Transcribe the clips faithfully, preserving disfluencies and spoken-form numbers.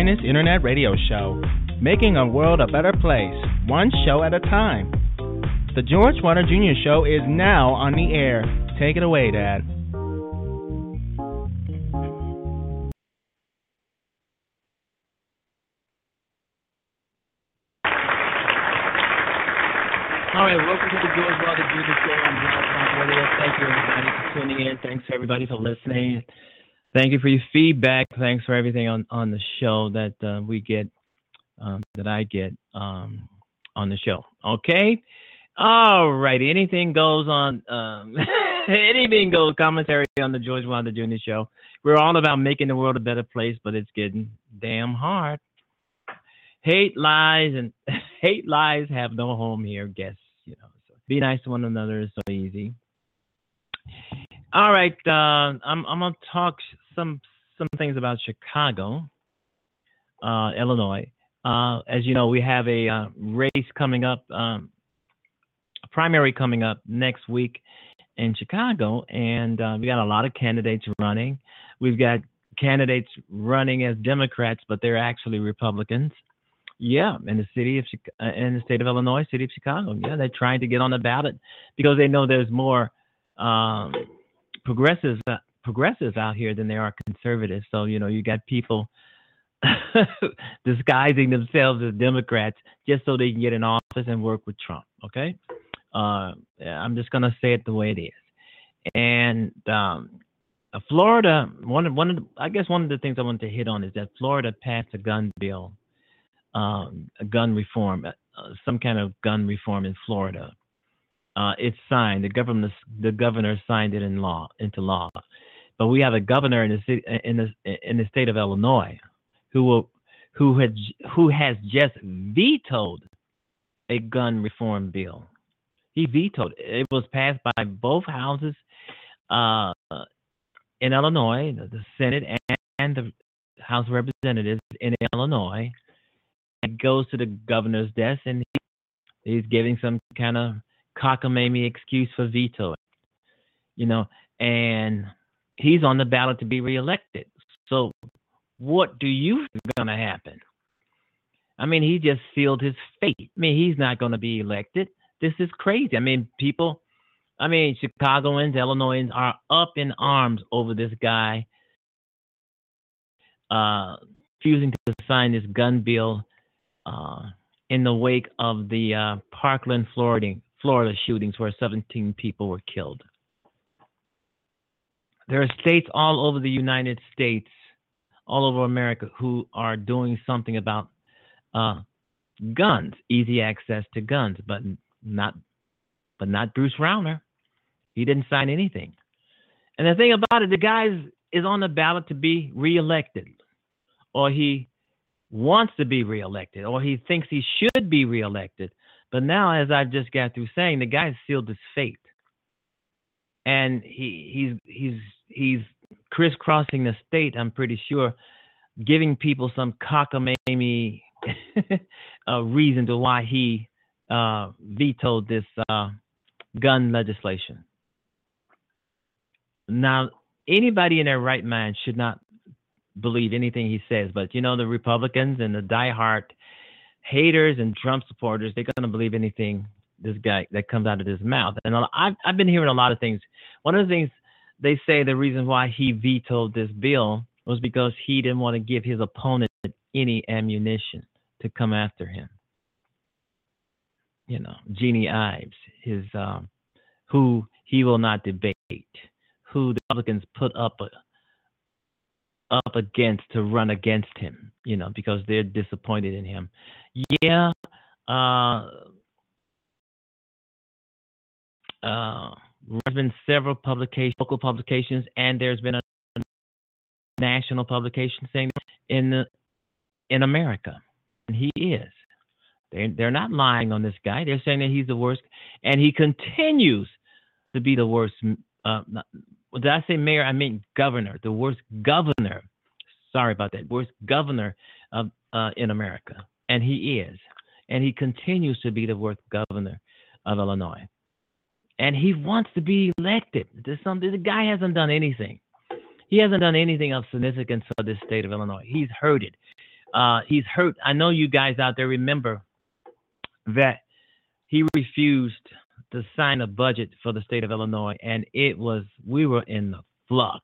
finest internet radio show, making a world a better place, one show at a time. The George Wilder Junior Show is now on the air. Take it away, Dad. All right, welcome to the George Wilder Junior Show on Blog Talk Radio. Thank you, everybody, for tuning in. Thanks, everybody, for listening. Thank you for your feedback. Thanks for everything on, on the show that uh, we get, um, that I get um, on the show. Okay? All right. Anything goes on, um, anything goes commentary on the George Wilder Junior Show. We're all about making the world a better place, but it's getting damn hard. Hate, lies, and hate, lies have no home here, guess. You know, so be nice to one another is so easy. All right, uh, I'm I'm gonna talk some some things about Chicago, uh, Illinois. Uh, as you know, we have a uh, race coming up, um, a primary coming up next week in Chicago, and uh, we got a lot of candidates running. We've got candidates running as Democrats, but they're actually Republicans. Yeah, in the city of uh, in the state of Illinois, city of Chicago. Yeah, they're trying to get on the ballot because they know there's more um, progressives uh, progressives out here than there are conservatives. So you know, you got people disguising themselves as Democrats just so they can get in office and work with Trump. Okay, uh, I'm just gonna say it the way it is. And um, Florida, one of one of the, I guess one of the things I wanted to hit on is that Florida passed a gun bill. Um, a gun reform, uh, some kind of gun reform in Florida. Uh, it's signed. The governor, the governor signed it in law into law. But we have a governor in the city, in the in the state of Illinois, who will, who had, who has just vetoed a gun reform bill. He vetoed it. It was passed by both houses uh, in Illinois, the, the Senate and, and the House of Representatives in Illinois. It goes to the governor's desk, and he, he's giving some kind of cockamamie excuse for vetoing, you know, and he's on the ballot to be reelected. So what do you think is going to happen? I mean, he just sealed his fate. I mean, he's not going to be elected. This is crazy. I mean, people, I mean, Chicagoans, Illinoisans are up in arms over this guy uh, refusing to sign this gun bill Uh, in the wake of the uh, Parkland, Florida, Florida shootings where seventeen people were killed. There are states all over the United States, all over America, who are doing something about uh, guns, easy access to guns, but not, but not Bruce Rauner. He didn't sign anything. And the thing about it, the guy is, is on the ballot to be reelected, or he wants to be reelected, or he thinks he should be reelected. But now, as I just got through saying, the guy's sealed his fate, and he he's he's he's crisscrossing the state. I'm pretty sure, giving people some cockamamie uh, reason to why he uh, vetoed this uh, gun legislation. Now, anybody in their right mind should not believe anything he says, but you know, the Republicans and the diehard haters and Trump supporters, they're going to believe anything this guy that comes out of his mouth. And I've, I've been hearing a lot of things. One of the things they say the reason why he vetoed this bill was because he didn't want to give his opponent any ammunition to come after him. You know, Jeannie Ives, his um, who he will not debate, who the Republicans put up a up against to run against him, you know, because they're disappointed in him. Yeah, uh, uh, there's been several publications, local publications, and there's been a national publication saying in the, in America, and he is. They're, they're not lying on this guy. They're saying that he's the worst, and he continues to be the worst. Uh, not, Did I say mayor? I mean governor, the worst governor. Sorry about that. Worst governor of, uh, in America. And he is. And he continues to be the worst governor of Illinois. And he wants to be elected. There's something, the guy hasn't done anything. He hasn't done anything of significance for this state of Illinois. He's heard it. Uh, he's hurt. I know you guys out there remember that he refused to sign a budget for the state of Illinois, and it was we were in the flux.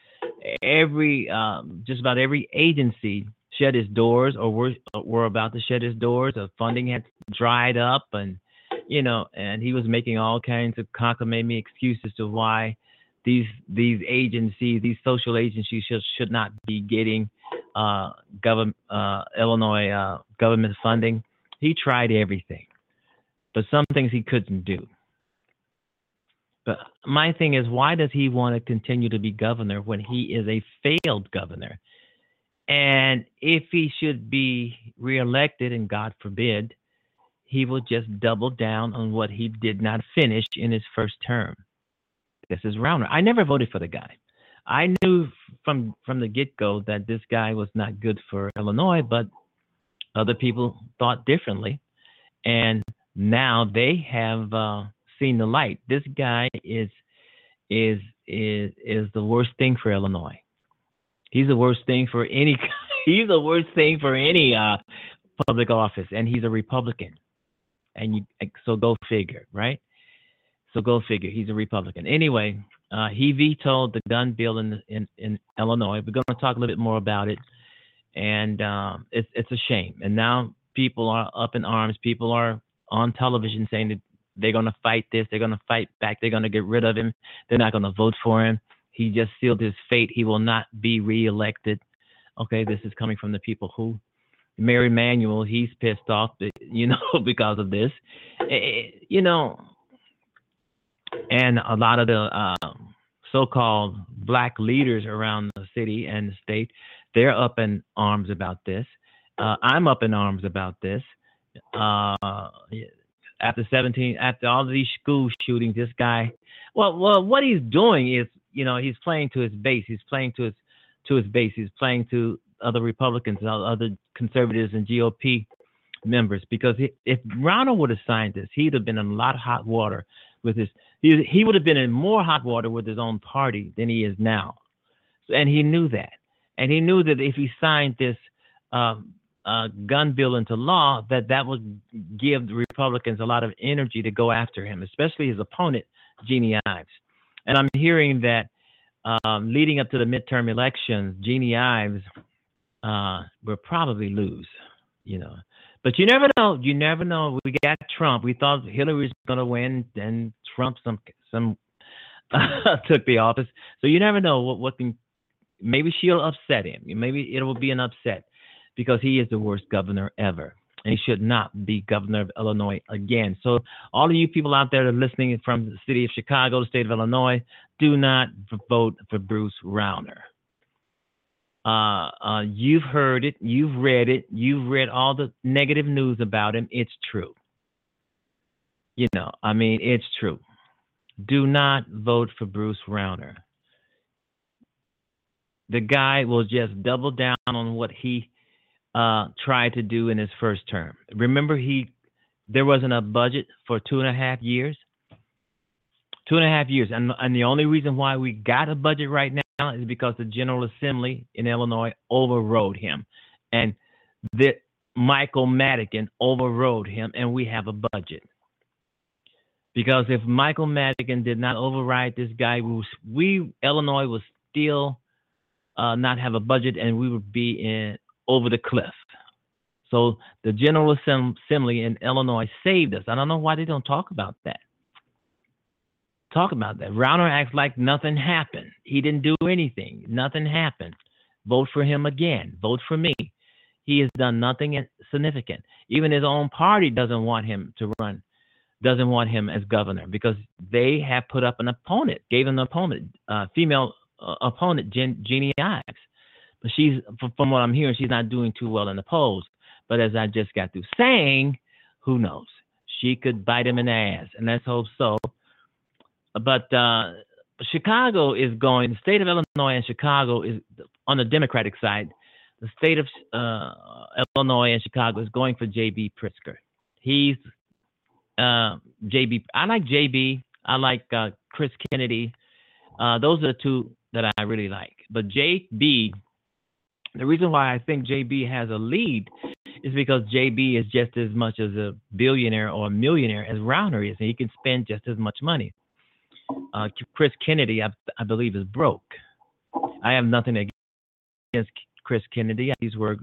Every um, just about every agency shut its doors, or were were about to shut its doors. The funding had dried up, and you know, and he was making all kinds of cockamamie excuses to why these these agencies, these social agencies, should should not be getting uh, government uh, Illinois uh, government funding. He tried everything, but some things he couldn't do. But my thing is, why does he want to continue to be governor when he is a failed governor? And if he should be reelected, and God forbid, he will just double down on what he did not finish in his first term. This is Rauner. I never voted for the guy. I knew from from the get-go that this guy was not good for Illinois, but other people thought differently. And now they have uh, seen the light. This guy is is is is the worst thing for Illinois. He's the worst thing for any. He's the worst thing for any uh, public office, and he's a Republican. And you so go figure, right? So go figure. He's a Republican. Anyway, uh, he vetoed the gun bill in in, in Illinois. We're going to talk a little bit more about it, and um, it's it's a shame. And now people are up in arms. People are on television saying that they're going to fight this. They're going to fight back. They're going to get rid of him. They're not going to vote for him. He just sealed his fate. He will not be reelected. Okay, this is coming from the people who, Mary Emanuel, he's pissed off, you know, because of this. You know, and a lot of the uh, so-called black leaders around the city and the state, they're up in arms about this. Uh, I'm up in arms about this. Uh, after seventeen, after all of these school shootings, this guy, well, well, what he's doing is, you know, he's playing to his base. He's playing to his to his base. He's playing to other Republicans, other conservatives, and G O P members. Because he, if Rauner would have signed this, he'd have been in a lot of hot water with his. He he would have been in more hot water with his own party than he is now, and he knew that. And he knew that if he signed this uh, uh, gun bill into law, that that would give the Republicans a lot of energy to go after him, especially his opponent, Jeannie Ives. And I'm hearing that um, leading up to the midterm elections, Jeannie Ives uh, will probably lose, you know. But you never know. You never know. We got Trump. We thought Hillary was going to win, and Trump some some uh, took the office. So you never know what what can. Maybe she'll upset him. Maybe it will be an upset because he is the worst governor ever, and he should not be governor of Illinois again. So all of you people out there that are listening from the city of Chicago, the state of Illinois, do not vote for Bruce Rauner. Uh, uh, you've heard it. You've read it. You've read all the negative news about him. It's true. You know, I mean, it's true. Do not vote for Bruce Rauner. The guy will just double down on what he uh, tried to do in his first term. Remember, he there wasn't a budget for two and a half years. Two and a half years. And, and the only reason why we got a budget right now is because the General Assembly in Illinois overrode him. And the, Michael Madigan overrode him, and we have a budget. Because if Michael Madigan did not override this guy, we, was, we Illinois was still uh, not have a budget, and we would be in over the cliff. So the General Assembly in Illinois saved us. I don't know why they don't talk about that. Talk about that. Rauner acts like nothing happened. He didn't do anything. Nothing happened. Vote for him again. Vote for me. He has done nothing significant. Even his own party doesn't want him to run, doesn't want him as governor because they have put up an opponent, gave him an opponent, uh, female uh, opponent, Jen, Jeannie Ives. But she's, from what I'm hearing, she's not doing too well in the polls. But as I just got through saying, who knows? She could bite him in the ass, and let's hope so. But uh, Chicago is going, the state of Illinois and Chicago is on the Democratic side. The state of uh, Illinois and Chicago is going for J B Pritzker. He's uh, J B. I like J B. I like uh, Chris Kennedy. Uh, those are the two that I really like. But J B The reason why I think J B has a lead is because J B is just as much as a billionaire or a millionaire as Rauner is, and he can spend just as much money. Uh, Chris Kennedy, I, I believe, is broke. I have nothing against Chris Kennedy. These were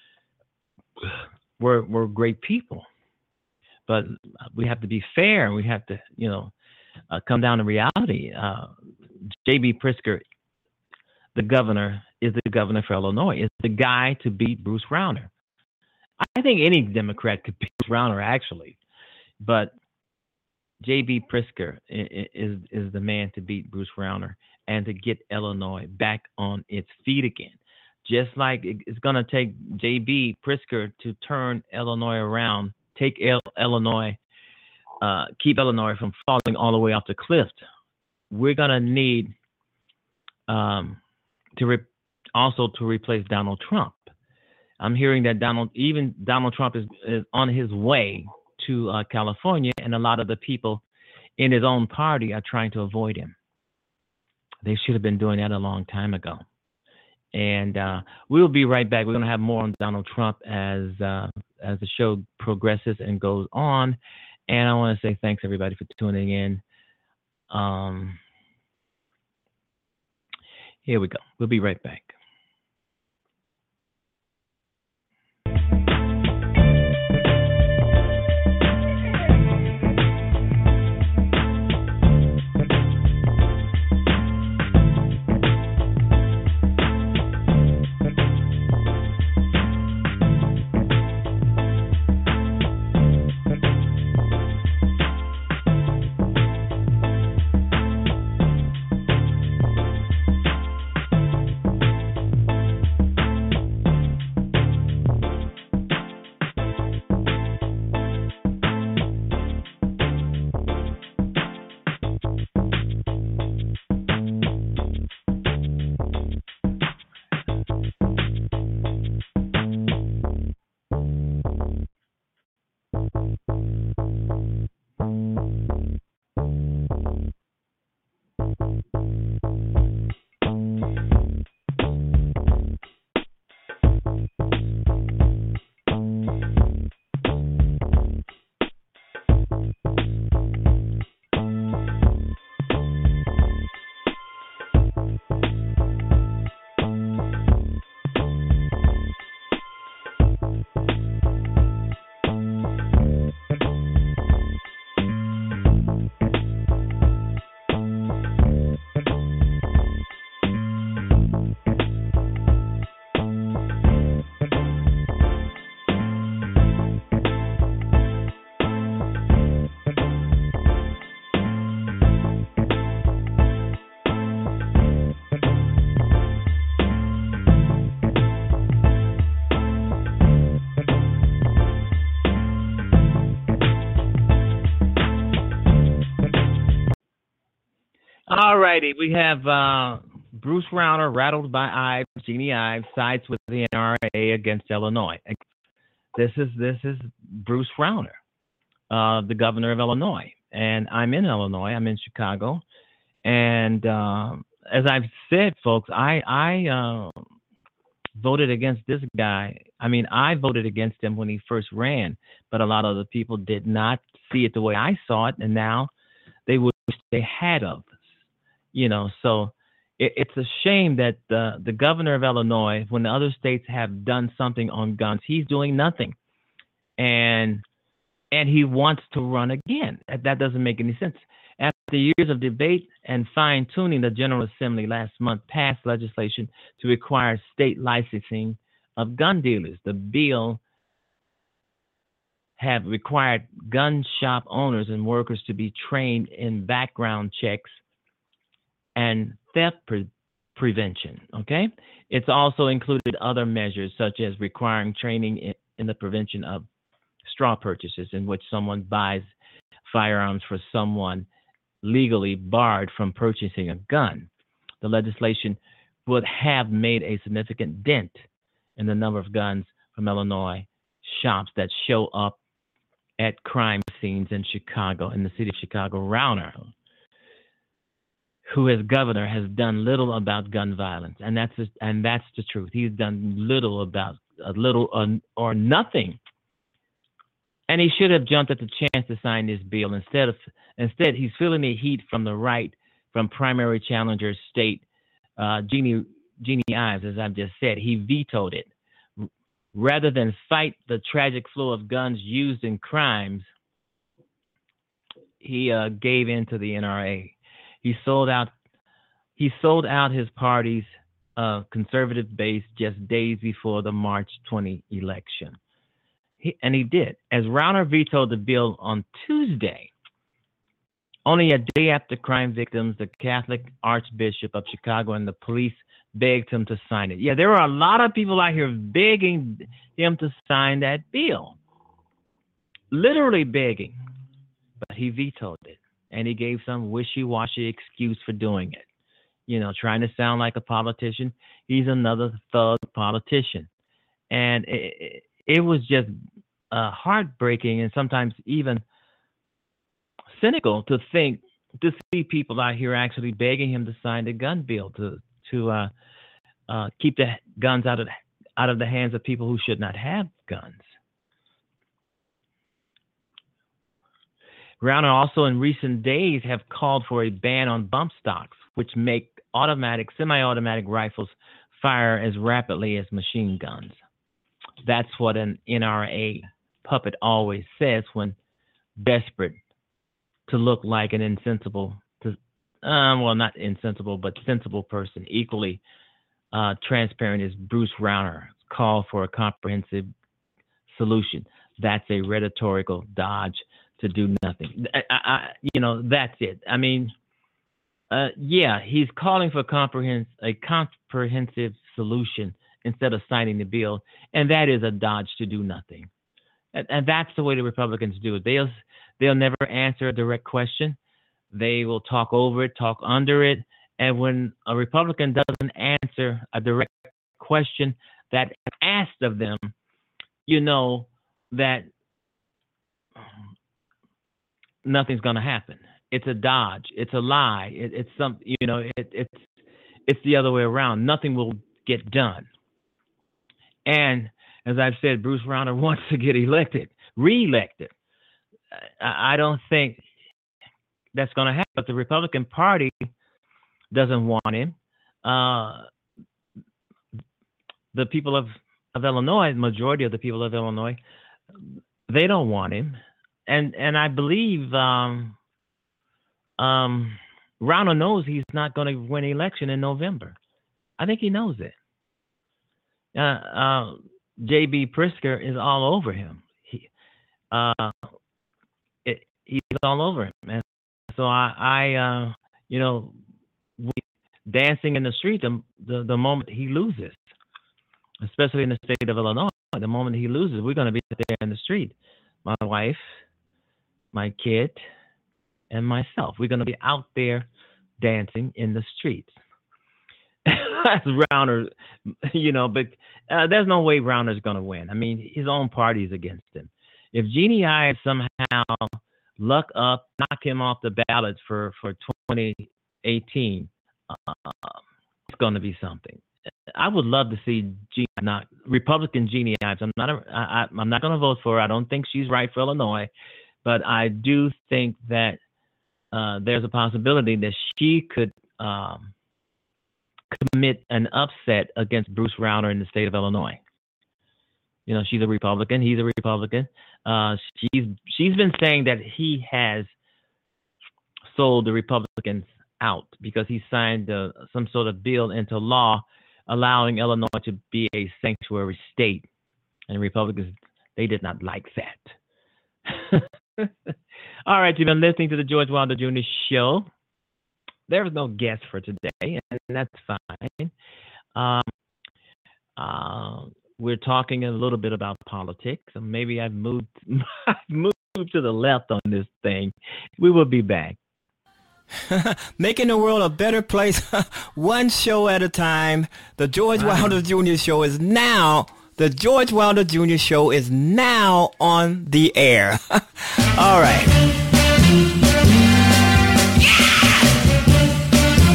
were were great people, but we have to be fair. We have to, you know, uh, come down to reality. Uh, J B Pritzker, the governor, is the governor for Illinois. Is the guy to beat Bruce Rauner. I think any Democrat could beat Bruce Rauner, actually, but J B Pritzker is is the man to beat Bruce Rauner and to get Illinois back on its feet again. Just like it's going to take J B Pritzker to turn Illinois around, take Illinois, uh, keep Illinois from falling all the way off the cliff. We're going to need um, to re- also to replace Donald Trump. I'm hearing that Donald, even Donald Trump is, is on his way to uh, California, and a lot of the people in his own party are trying to avoid him. They should have been doing that a long time ago. And uh, we'll be right back. We're going to have more on Donald Trump as uh, as the show progresses and goes on. And I want to say thanks, everybody, for tuning in. Um, here we go. We'll be right back. All righty, we have uh, Bruce Rauner, rattled by Ives, Jeannie Ives, sides with the N R A against Illinois. This is this is Bruce Rauner, uh, the governor of Illinois, and I'm in Illinois. I'm in Chicago, and uh, as I've said, folks, I I uh, voted against this guy. I mean, I voted against him when he first ran, but a lot of the people did not see it the way I saw it, and now they wish they had of. You know, so it, it's a shame that the, the governor of Illinois, when the other states have done something on guns, he's doing nothing. And and he wants to run again. That, that doesn't make any sense. After years of debate and fine-tuning, the General Assembly last month passed legislation to require state licensing of gun dealers. The bill have required gun shop owners and workers to be trained in background checks and theft pre- prevention, okay? It's also included other measures, such as requiring training in, in the prevention of straw purchases, in which someone buys firearms for someone legally barred from purchasing a gun. The legislation would have made a significant dent in the number of guns from Illinois shops that show up at crime scenes in Chicago, in the city of Chicago. Rauner, who as governor has done little about gun violence, and that's the, and that's the truth. He's done little about a little or, or nothing, and he should have jumped at the chance to sign this bill. Instead of instead, he's feeling the heat from the right, from primary challenger state uh, Jeannie Jeannie Ives, as I've just said. He vetoed it rather than fight the tragic flow of guns used in crimes. He uh, gave in to the N R A. He sold out. He sold out his party's uh, conservative base just days before the March twentieth election, he, and he did. As Rauner vetoed the bill on Tuesday, only a day after crime victims, the Catholic Archbishop of Chicago, and the police begged him to sign it. Yeah, there are a lot of people out here begging him to sign that bill, literally begging, but he vetoed it. And he gave some wishy-washy excuse for doing it. You know, trying to sound like a politician. He's another thug politician. And it, it was just uh, heartbreaking and sometimes even cynical to think, to see people out here actually begging him to sign the gun bill, to to uh, uh, keep the guns out of, out of the hands of people who should not have guns. Rauner also in recent days have called for a ban on bump stocks, which make automatic, semi-automatic rifles fire as rapidly as machine guns. That's what an N R A puppet always says when desperate to look like an insensible, to, uh, well, not insensible, but sensible person. Equally uh, transparent is Bruce Rauner's call for a comprehensive solution. That's a rhetorical dodge to do nothing. I, I, you know, that's it. I mean, uh, yeah, he's calling for comprehens- a comprehensive solution instead of signing the bill, and that is a dodge to do nothing. And, and that's the way the Republicans do it. They'll they'll never answer a direct question. They will talk over it, talk under it, and when a Republican doesn't answer a direct question that's asked of them, you know that nothing's going to happen. It's a dodge. It's a lie. It, it's some, you know, it, it's it's the other way around. Nothing will get done. And as I've said, Bruce Rauner wants to get elected, re-elected. I, I don't think that's going to happen. But the Republican Party doesn't want him. Uh, the people of, of Illinois, the majority of the people of Illinois, they don't want him. And and I believe um, um, Rauner knows he's not going to win the election in November. I think he knows it. Uh, uh, J B Pritzker is all over him. He, uh, it, he's all over him. And so I, I uh, you know, we, dancing in the street the, the the moment he loses, especially in the state of Illinois, the moment he loses, we're going to be there in the street. My wife, my kid, and myself. We're going to be out there dancing in the streets. That's Rauner, you know, but uh, there's no way Rauner's going to win. I mean, his own party's against him. If Jeannie Ives somehow luck up, knock him off the ballot for, for twenty eighteen, uh, it's going to be something. I would love to see Jeannie, not Republican Jeannie Ives. I'm not. A, I, I'm not going to vote for her. I don't think she's right for Illinois, but I do think that uh, there's a possibility that she could um, commit an upset against Bruce Rauner in the state of Illinois. You know, she's a Republican. He's a Republican. Uh, she's she's been saying that he has sold the Republicans out because he signed uh, some sort of bill into law allowing Illinois to be a sanctuary state. And Republicans, they did not like that. All right, you've been listening to the George Wilder Junior Show. There's no guest for today, and that's fine. Um, uh, we're talking a little bit about politics, so maybe I've moved, I've moved to the left on this thing. We will be back. Making the world a better place, one show at a time. The George wow. Wilder Junior Show is now, the George Wilder Junior Show is now on the air. All right.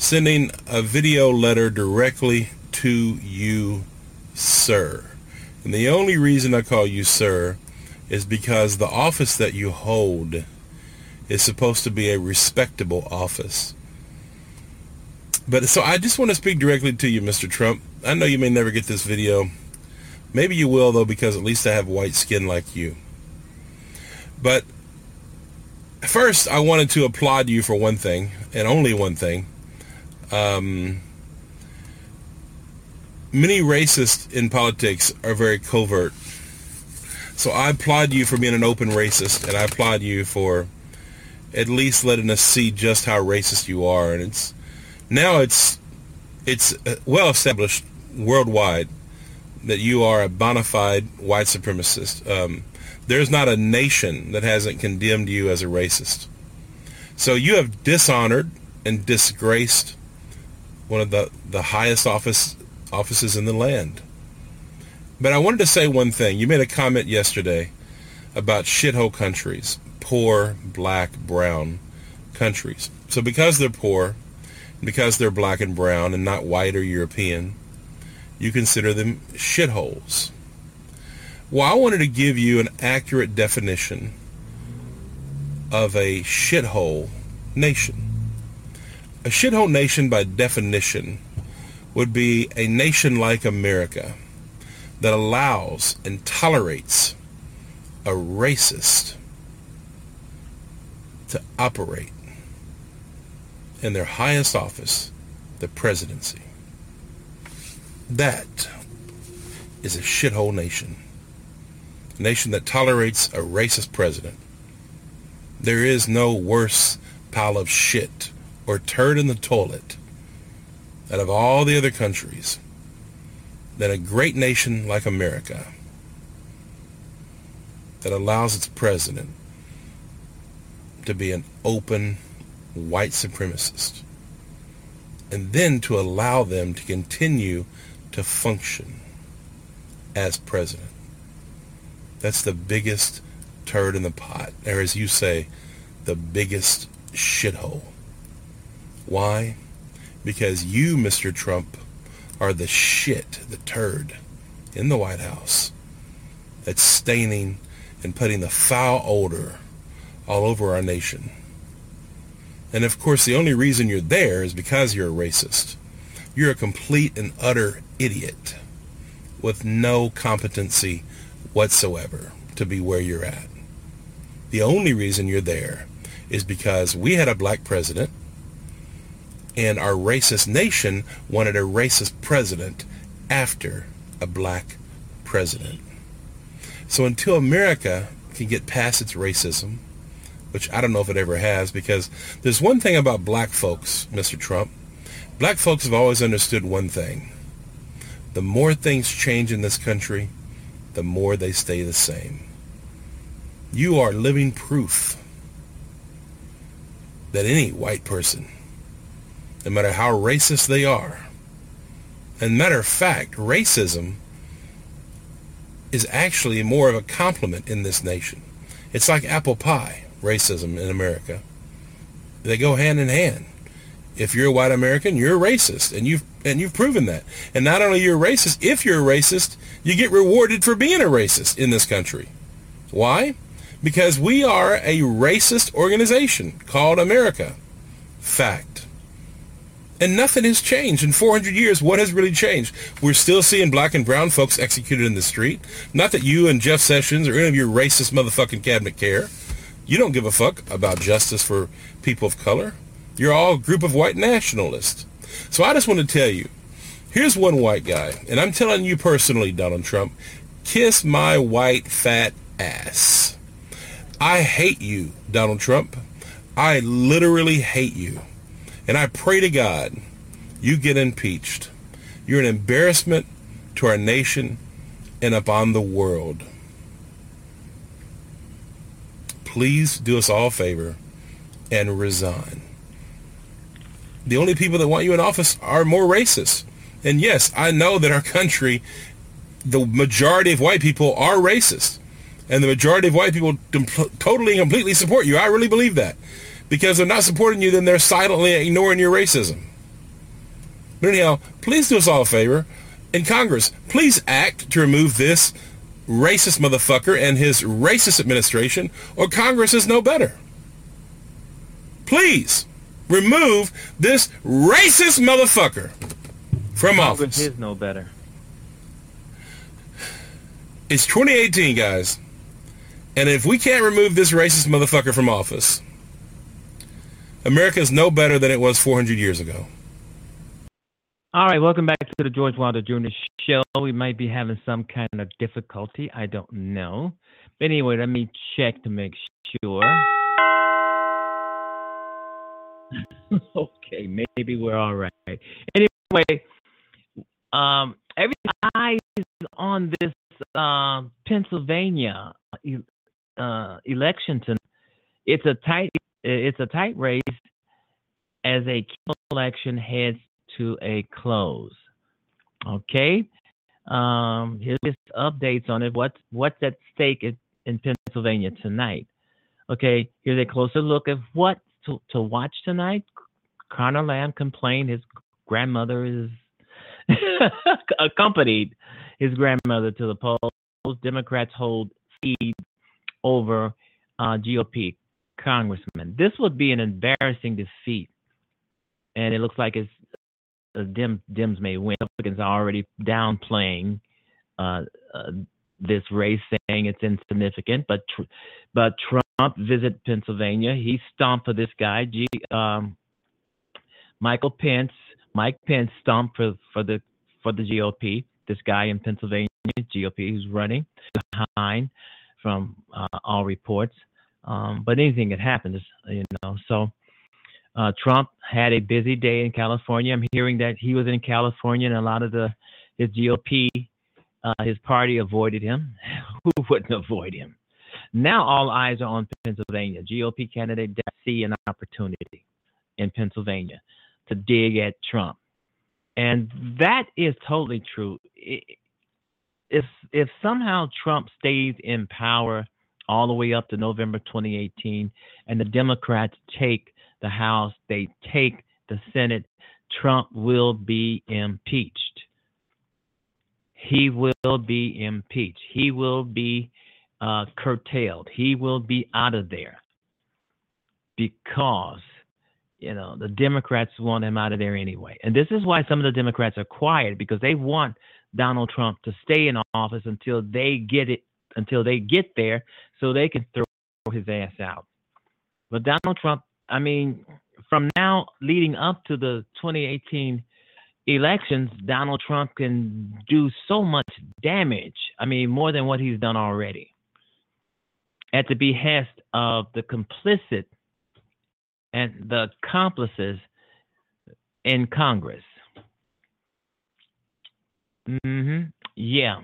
sending a video letter directly to you, sir. And the only reason I call you sir is because the office that you hold is supposed to be a respectable office. But so I just want to speak directly to you, Mister Trump. I know you may never get this video. Maybe you will, though, because at least I have white skin like you. But first, I wanted to applaud you for one thing, and only one thing. Um, many racists in politics are very covert. So I applaud you for being an open racist, and I applaud you for at least letting us see just how racist you are. And it's now it's it's well established worldwide that you are a bona fide white supremacist. Um, there's not a nation that hasn't condemned you as a racist. So you have dishonored and disgraced one of the, the highest office offices in the land. But I wanted to say one thing. You made a comment yesterday about shithole countries, poor, black, brown countries. So because they're poor, because they're black and brown and not white or European, you consider them shitholes. Well, I wanted to give you an accurate definition of a shithole nation. A shithole nation, by definition, would be a nation like America that allows and tolerates a racist to operate in their highest office, the presidency. That is a shithole nation. A nation that tolerates a racist president. There is no worse pile of shit or turd in the toilet out of all the other countries than a great nation like America that allows its president to be an open white supremacist, and then to allow them to continue to function as president. That's the biggest turd in the pot, or as you say, the biggest shithole. Why? Because you, Mister Trump, are the shit, the turd in the White House that's staining and putting the foul odor all over our nation. And of course, the only reason you're there is because you're a racist. You're a complete and utter idiot with no competency whatsoever to be where you're at. The only reason you're there is because we had a black president, and our racist nation wanted a racist president after a black president. So until America can get past its racism, which I don't know if it ever has, because there's one thing about black folks, Mister Trump. Black folks have always understood one thing. The more things change in this country, the more they stay the same. You are living proof that any white person, no matter how racist they are, and matter of fact, racism is actually more of a compliment in this nation. It's like apple pie, racism in America. They go hand in hand. If you're a white American, you're a racist, and you've and you've proven that. And not only you're a racist, if you're a racist, you get rewarded for being a racist in this country. Why? Because we are a racist organization called America. Fact. And nothing has changed. In four hundred years, what has really changed? We're still seeing black and brown folks executed in the street. Not that you and Jeff Sessions or any of your racist motherfucking cabinet care. You don't give a fuck about justice for people of color. You're all a group of white nationalists. So I just want to tell you, here's one white guy, and I'm telling you personally, Donald Trump, kiss my white fat ass. I hate you, Donald Trump. I literally hate you. And I pray to God you get impeached. You're an embarrassment to our nation and upon the world. Please do us all a favor and resign. The only people that want you in office are more racist. And yes, I know that our country, the majority of white people are racist. And the majority of white people totally and completely support you. I really believe that. Because they're not supporting you, then they're silently ignoring your racism. But anyhow, please do us all a favor. In Congress, please act to remove this racist motherfucker and his racist administration, or Congress is no better. Please remove this racist motherfucker from Congress office. is no better. It's twenty eighteen, guys. And if we can't remove this racist motherfucker from office, America is no better than it was four hundred years ago. All right, welcome back to the George Wilder Junior Show. We might be having some kind of difficulty. I don't know. But anyway, let me check to make sure. Okay, maybe we're all right. Anyway, um, every eyes on this uh, Pennsylvania uh, election tonight. It's a tight, it's a tight race as a election heads to a close. Okay, um, here's updates on it. What's what's at stake in, in Pennsylvania tonight? Okay, here's a closer look at what to, to watch tonight. Conor Lamb complained his grandmother is accompanied his grandmother to the polls. Democrats hold feed over uh, G O P congressman. This would be an embarrassing defeat, and it looks like it's uh, Dem, Dems may win. Republicans are already downplaying uh, uh, this race, saying it's insignificant. But tr- but Trump visit Pennsylvania. He stomped for this guy. G, um, Michael Pence, Mike Pence stomped for, for the for the G O P. This guy in Pennsylvania, G O P, who's running behind from uh, all reports. Um, but anything could happen, you know. So uh, Trump had a busy day in California. I'm hearing that he was in California, and a lot of the his G O P, uh, his party avoided him. Who wouldn't avoid him? Now all eyes are on Pennsylvania. G O P candidate see an opportunity in Pennsylvania to dig at Trump. And that is totally true. If if somehow Trump stays in power all the way up to November twenty eighteen, and the Democrats take the House, they take the Senate, Trump will be impeached. He will be impeached. He will be uh, curtailed. He will be out of there because, you know, the Democrats want him out of there anyway. And this is why some of the Democrats are quiet, because they want Donald Trump to stay in office until they get it, until they get there, so they can throw his ass out. But Donald Trump, I mean, from now leading up to the twenty eighteen elections, Donald Trump can do so much damage. I mean, more than what he's done already, at the behest of the complicit and the accomplices in Congress. Mm-hmm. Yeah.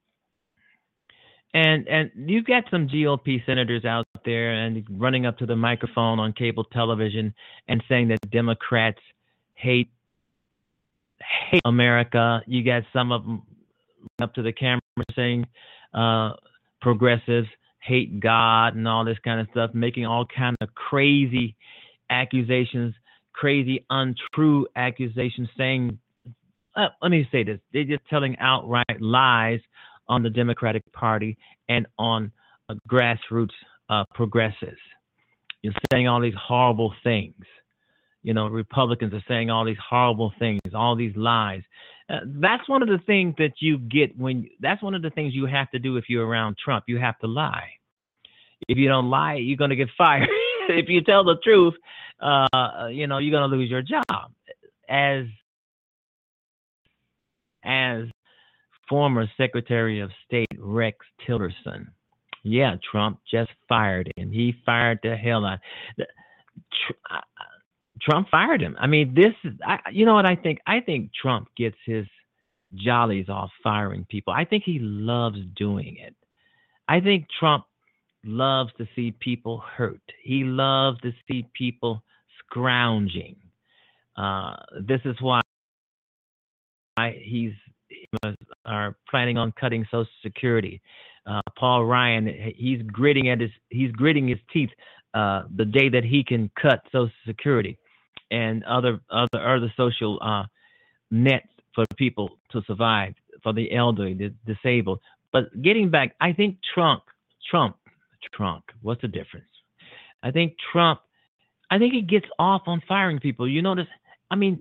And and you've got some G O P senators out there and running up to the microphone on cable television and saying that Democrats hate hate America. You got some of them up to the camera saying uh, progressives hate God and all this kind of stuff, making all kind of crazy accusations, crazy untrue accusations, saying, uh, let me say this, they're just telling outright lies on the Democratic Party and on uh, grassroots uh, progressives. You're saying all these horrible things. You know, Republicans are saying all these horrible things, all these lies. Uh, that's one of the things that you get when, that's one of the things you have to do if you're around Trump. You have to lie. If you don't lie, you're going to get fired. If you tell the truth, uh, you know, you're going to lose your job. As, as former Secretary of State Rex Tillerson, yeah, Trump just fired him. He fired the hell out. Trump fired him. I mean, this is, I, you know what I think? I think Trump gets his jollies off firing people. I think he loves doing it. I think Trump loves to see people hurt. He loves to see people scrounging. Uh, this is why he's are planning on cutting Social Security. Uh, Paul Ryan, he's gritting at his he's gritting his teeth uh, the day that he can cut Social Security and other other other social uh, net for people to survive, for the elderly, the disabled. But getting back, I think Trump, Trump, Trump, what's the difference? I think Trump, I think he gets off on firing people. You notice, I mean,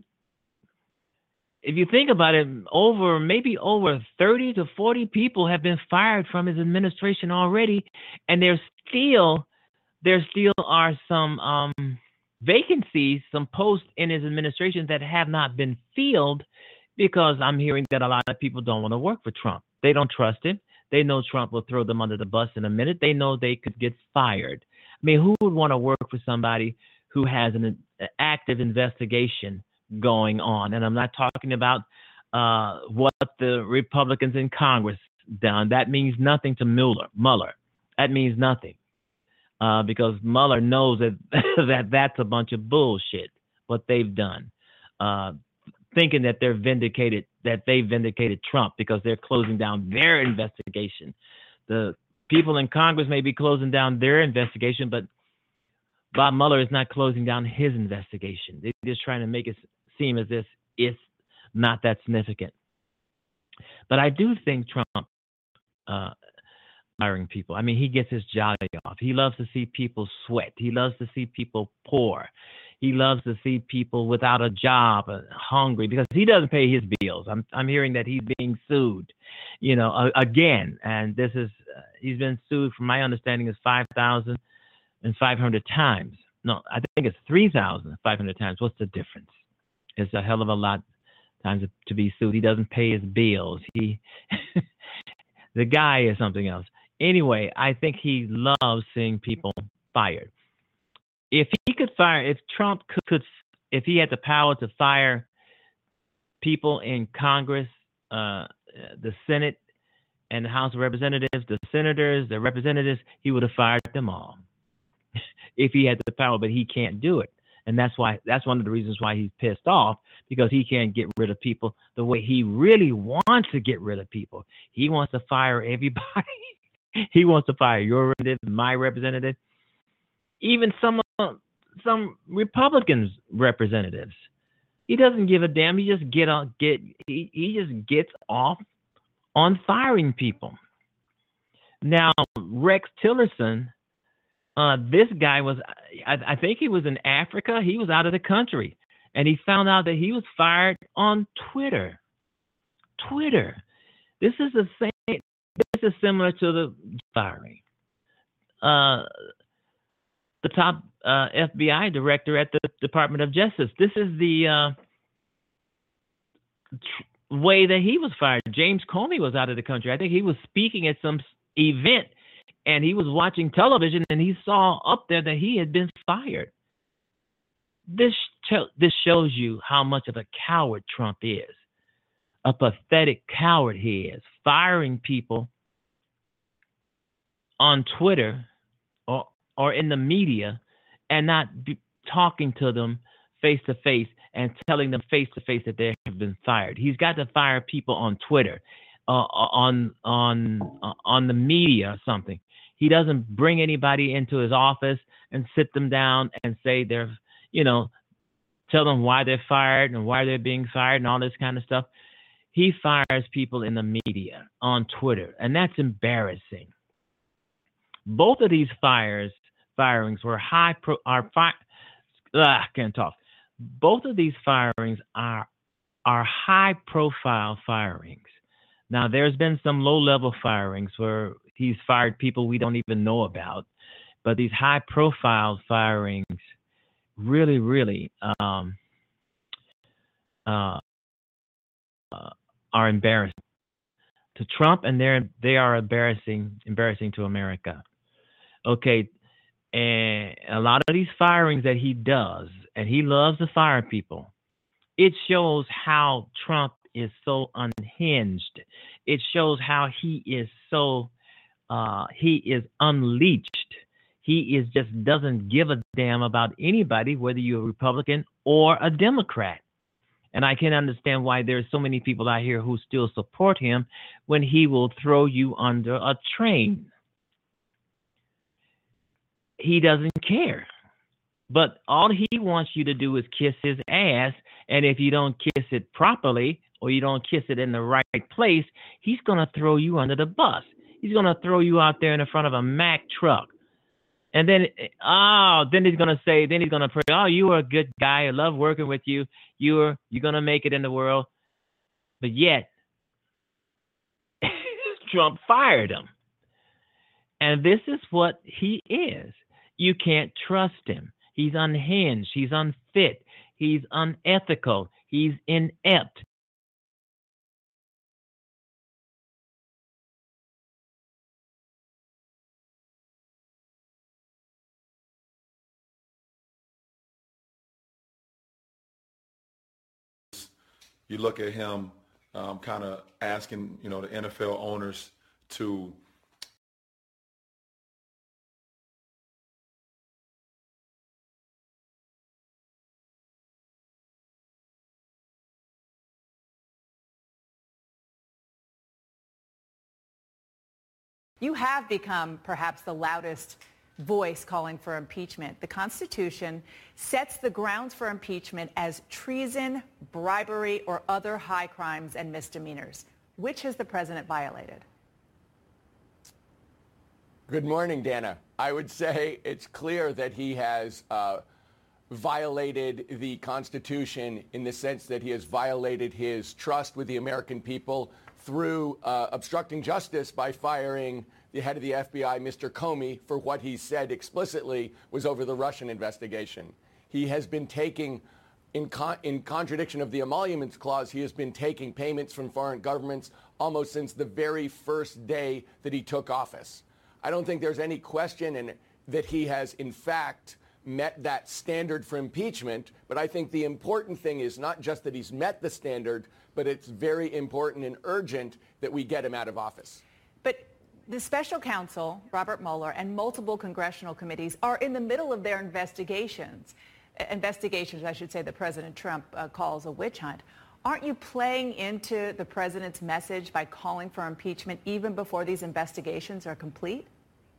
if you think about it, over maybe over thirty to forty people have been fired from his administration already, and there's still, there still are some um, vacancies, some posts in his administration that have not been filled, because I'm hearing that a lot of people don't want to work for Trump. They don't trust him. They know Trump will throw them under the bus in a minute. They know they could get fired. I mean, who would want to work for somebody who has an, an active investigation going on? And I'm not talking about uh, what the Republicans in Congress done. That means nothing to Mueller. Mueller. That means nothing, uh, because Mueller knows that that that's a bunch of bullshit. What they've done, uh, thinking that they're vindicated, that they vindicated Trump because they're closing down their investigation. The people in Congress may be closing down their investigation, but Bob Mueller is not closing down his investigation. They're just trying to make it seem as if it's not that significant. But I do think Trump uh, hiring people. I mean, he gets his jolly off. He loves to see people sweat. He loves to see people poor. He loves to see people without a job, uh, hungry, because he doesn't pay his bills. I'm I'm hearing that he's being sued, you know, uh, again. And this is uh, he's been sued, from my understanding, is five thousand five hundred times. No, I think it's three thousand five hundred times. What's the difference? It's a hell of a lot times to be sued. He doesn't pay his bills. He, the guy is something else. Anyway, I think he loves seeing people fired. If he could fire, if Trump could, could if he had the power to fire people in Congress, uh, the Senate and the House of Representatives, the senators, the representatives, he would have fired them all if he had the power, but he can't do it. And that's why, that's one of the reasons why he's pissed off, because he can't get rid of people the way he really wants to get rid of people. He wants to fire everybody. He wants to fire your representative, my representative, even some uh, some Republicans representatives. He doesn't give a damn. He just get on get he, he just gets off on firing people. Now, Rex Tillerson, uh, this guy was, I, I think he was in Africa. He was out of the country, and he found out that he was fired on Twitter. Twitter. This is the same. This is similar to the firing. Uh, the top uh, F B I director at the Department of Justice. This is the uh, tr- way that he was fired. James Comey was out of the country. I think he was speaking at some event, and he was watching television, and he saw up there that he had been fired. This ch- this shows you how much of a coward Trump is. A pathetic coward he is, firing people on Twitter or or in the media and not be talking to them face to face and telling them face to face that they have been fired. He's got to fire people on Twitter, uh, on on uh, on the media or something. He doesn't bring anybody into his office and sit them down and say they're, you know, tell them why they're fired and why they're being fired and all this kind of stuff. He fires people in the media, on Twitter, and that's embarrassing. Both of these fires, firings were high pro, are fi, ugh, I can't talk. Both of these firings are are high profile firings. Now, there's been some low level firings where he's fired people we don't even know about, but these high profile firings really, really um, uh, uh, are embarrassing to Trump, and they're they are embarrassing embarrassing to America. Okay, and a lot of these firings that he does, and he loves to fire people, it shows how Trump is so unhinged. It shows how he is so uh, he is unleashed. He is just doesn't give a damn about anybody, whether you're a Republican or a Democrat. And I can understand why there's so many people out here who still support him when he will throw you under a train. He doesn't care. But all he wants you to do is kiss his ass. And if you don't kiss it properly or you don't kiss it in the right place, he's going to throw you under the bus. He's going to throw you out there in the front of a Mack truck. And then, oh, then he's going to say, then he's going to pray, oh, you are a good guy. I love working with you. You're, you're going to make it in the world. But yet, Trump fired him. And this is what he is. You can't trust him. He's unhinged. He's unfit. He's unethical. He's inept. You look at him um, kind of asking, you know, the N F L owners to You have become perhaps the loudest voice calling for impeachment. The Constitution sets the grounds for impeachment as treason, bribery, or other high crimes and misdemeanors. Which has the president violated? Good morning, Dana. I would say it's clear that he has uh, violated the Constitution in the sense that he has violated his trust with the American people through uh, obstructing justice by firing the head of the F B I, Mister Comey, for what he said explicitly was over the Russian investigation. He has been taking, in, con- in contradiction of the Emoluments Clause, he has been taking payments from foreign governments almost since the very first day that he took office. I don't think there's any question in, that he has, in fact, met that standard for impeachment, but I think the important thing is not just that he's met the standard, but it's very important and urgent that we get him out of office. But the special counsel, Robert Mueller, and multiple congressional committees are in the middle of their investigations. Investigations, I should say, that President Trump uh, calls a witch hunt. Aren't you playing into the president's message by calling for impeachment even before these investigations are complete?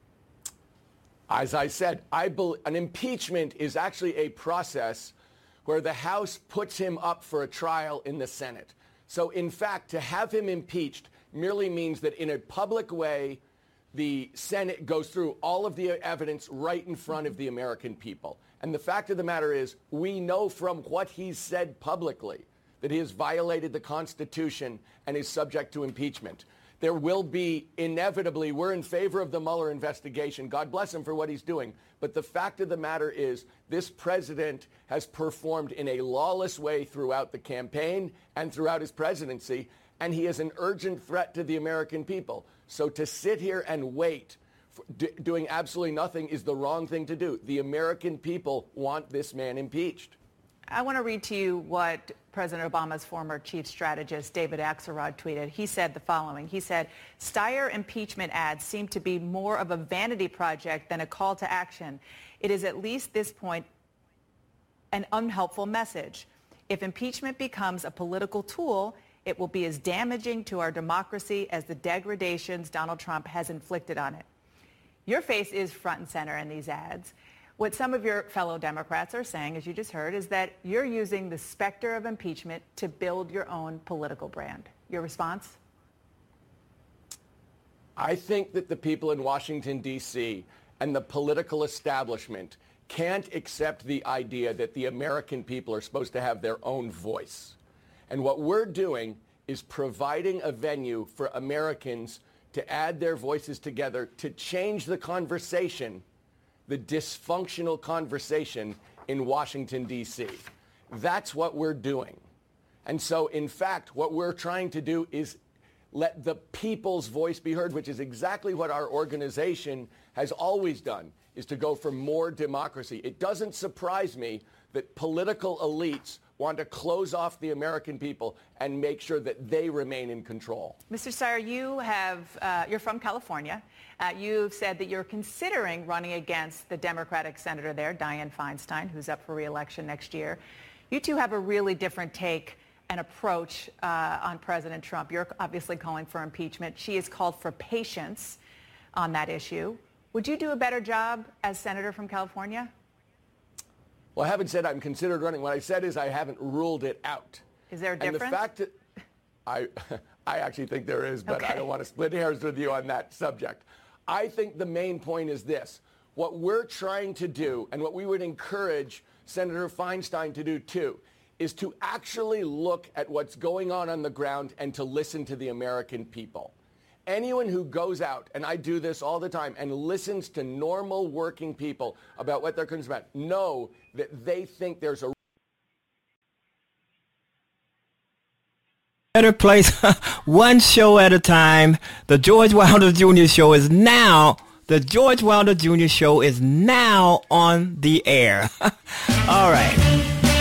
As I said, I be- an impeachment is actually a process where the House puts him up for a trial in the Senate. So, in fact, to have him impeached merely means that in a public way, the Senate goes through all of the evidence right in front of the American people. And the fact of the matter is, we know from what he's said publicly that he has violated the Constitution and is subject to impeachment. There will be, inevitably, we're in favor of the Mueller investigation. God bless him for what he's doing. But the fact of the matter is, this president has performed in a lawless way throughout the campaign and throughout his presidency, and he is an urgent threat to the American people. So to sit here and wait, for d- doing absolutely nothing is the wrong thing to do. The American people want this man impeached. I want to read to you what President Obama's former chief strategist, David Axelrod, tweeted. He said the following. He said, Steyer impeachment ads seem to be more of a vanity project than a call to action. It is at least this point an unhelpful message. If impeachment becomes a political tool, it will be as damaging to our democracy as the degradations Donald Trump has inflicted on it. Your face is front and center in these ads. What some of your fellow Democrats are saying, as you just heard, is that you're using the specter of impeachment to build your own political brand. Your response? I think that the people in Washington, D C and the political establishment can't accept the idea that the American people are supposed to have their own voice. And what we're doing is providing a venue for Americans to add their voices together to change the conversation, the dysfunctional conversation in Washington, D C. That's what we're doing. And so, in fact, what we're trying to do is let the people's voice be heard, which is exactly what our organization has always done, is to go for more democracy. It doesn't surprise me that political elites want to close off the American people and make sure that they remain in control. Mister Steyer, you have, uh, you're from California. Uh, you've said that you're considering running against the Democratic senator there, Dianne Feinstein, who's up for re-election next year. You two have a really different take and approach uh, on President Trump. You're obviously calling for impeachment. She has called for patience on that issue. Would you do a better job as senator from California? Well, I haven't said I'm considered running. What I said is I haven't ruled it out. Is there a difference? And the fact that I, I actually think there is, but okay. I don't want to split hairs with you on that subject. I think the main point is this. What we're trying to do, and what we would encourage Senator Feinstein to do too, is to actually look at what's going on on the ground and to listen to the American people. Anyone who goes out, and I do this all the time, and listens to normal working people about what they're concerned about, know that they think there's a better place, one show at a time. The George Wilder Junior Show is now, the George Wilder Junior Show is now on the air. All right.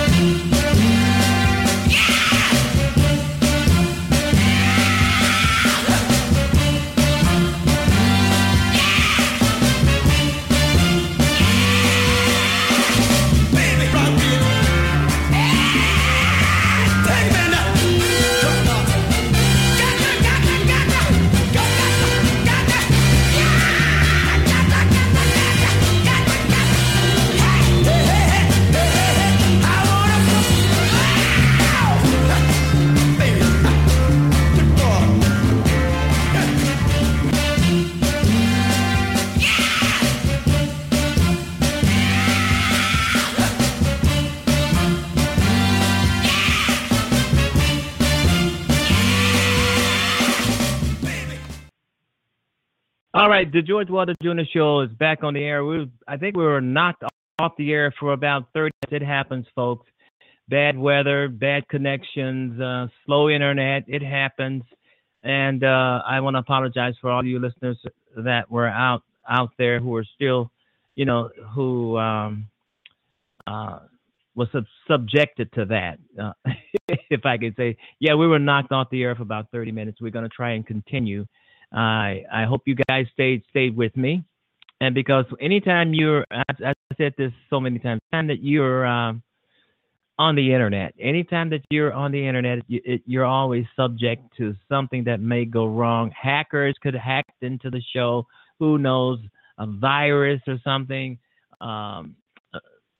All right, the George Wilder Junior Show is back on the air. We, I think we were knocked off the air for about thirty minutes. It happens, folks. Bad weather, bad connections, uh, slow internet. It happens. And uh, I want to apologize for all you listeners that were out out there who are still, you know, who um, uh, was sub- subjected to that, uh, if I could say. Yeah, we were knocked off the air for about thirty minutes. We're going to try and continue. I I hope you guys stayed stayed with me, and because anytime you're, I, I said this so many times, anytime that you're um, on the internet, anytime that you're on the internet, you, it, you're always subject to something that may go wrong. Hackers could hack into the show. Who knows? A virus or something. Um, uh,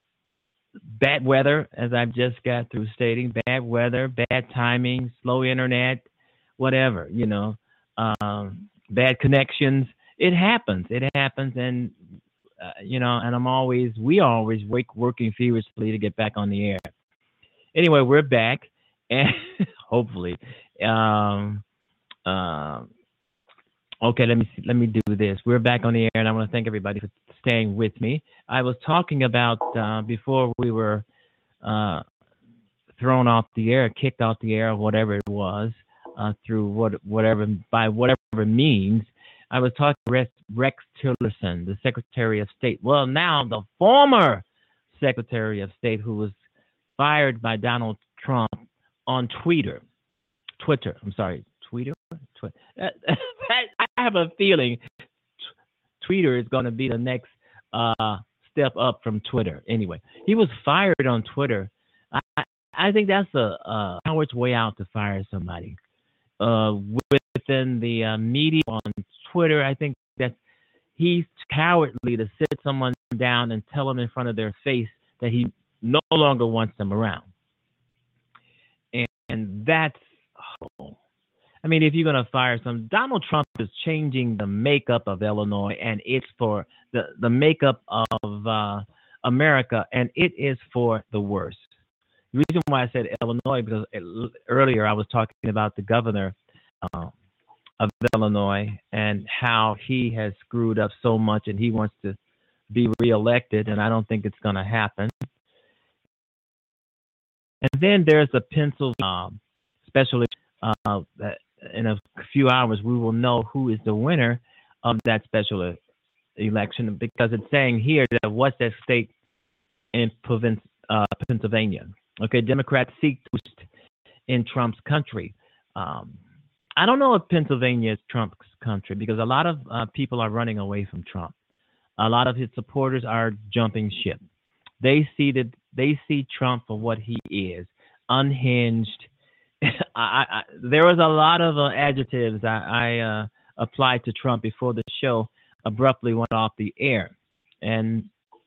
bad weather, as I've just got through stating. Bad weather, bad timing, slow internet, whatever. You know. Um, bad connections. It happens. It happens, and uh, you know. And I'm always, we are always wake, working feverishly to get back on the air. Anyway, we're back, and hopefully, um, uh, okay. Let me see, let me do this. We're back on the air, and I want to thank everybody for staying with me. I was talking about uh, before we were uh, thrown off the air, kicked off the air, whatever it was. Uh, through what, whatever, by whatever means, I was talking to Rex, Rex Tillerson, the Secretary of State. Well, now the former Secretary of State, who was fired by Donald Trump on Twitter. Twitter, I'm sorry, Twitter? Twitter. I have a feeling Twitter is going to be the next uh, step up from Twitter. Anyway, he was fired on Twitter. I, I think that's a, a coward's way out to fire somebody. Uh, within the uh, media on Twitter, I think that he's cowardly to sit someone down and tell them in front of their face that he no longer wants them around. And, and that's, oh, I mean, if you're going to fire some, Donald Trump is changing the makeup of Illinois, and it's for the, the makeup of uh, America, and it is for the worst. The reason why I said Illinois, because earlier I was talking about the governor uh, of Illinois and how he has screwed up so much and he wants to be reelected, and I don't think it's going to happen. And then there's a Pennsylvania um, special uh, in a few hours we will know who is the winner of that special election, because it's saying here that what's that state in province, uh, Pennsylvania. Okay, Democrats seek boost in Trump's country. Um, I don't know if Pennsylvania is Trump's country, because a lot of uh, people are running away from Trump. A lot of his supporters are jumping ship. They see that they see Trump for what he is, unhinged. I, I, there was a lot of uh, adjectives I, I uh, applied to Trump before the show abruptly went off the air, and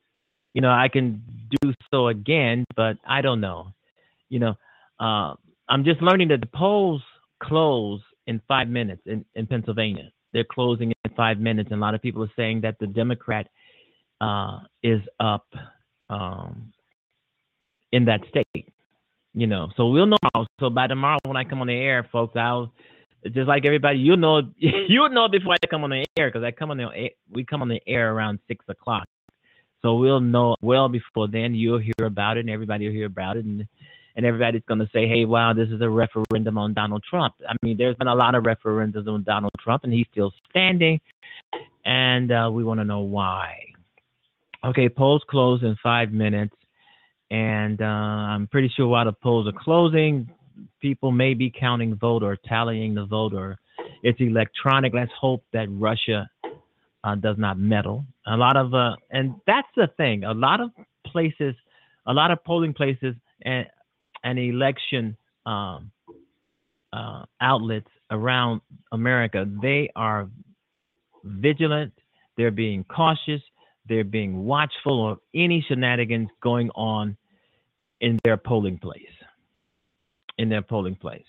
you know, I can do so again, but I don't know. You know, uh, I'm just learning that the polls close in five minutes in, in Pennsylvania. They're closing in five minutes, and a lot of people are saying that the Democrat uh, is up um, in that state. You know, so we'll know. So by tomorrow, when I come on the air, folks, I'll just like everybody, you'll know. You'll know before I come on the air, because I come on the air, we come on the air around six o'clock. So we'll know well before then. You'll hear about it, and everybody will hear about it, and and everybody's going to say, "Hey, wow, this is a referendum on Donald Trump." I mean, there's been a lot of referendums on Donald Trump, and he's still standing, and uh, we want to know why. Okay, polls close in five minutes. And uh, I'm pretty sure while the polls are closing, people may be counting vote or tallying the vote, or it's electronic. Let's hope that Russia uh, does not meddle. A lot of, uh, and that's the thing. A lot of places, a lot of polling places, and and election um, uh, outlets around America, they are vigilant. They're being cautious. They're being watchful of any shenanigans going on in their polling place. In their polling place.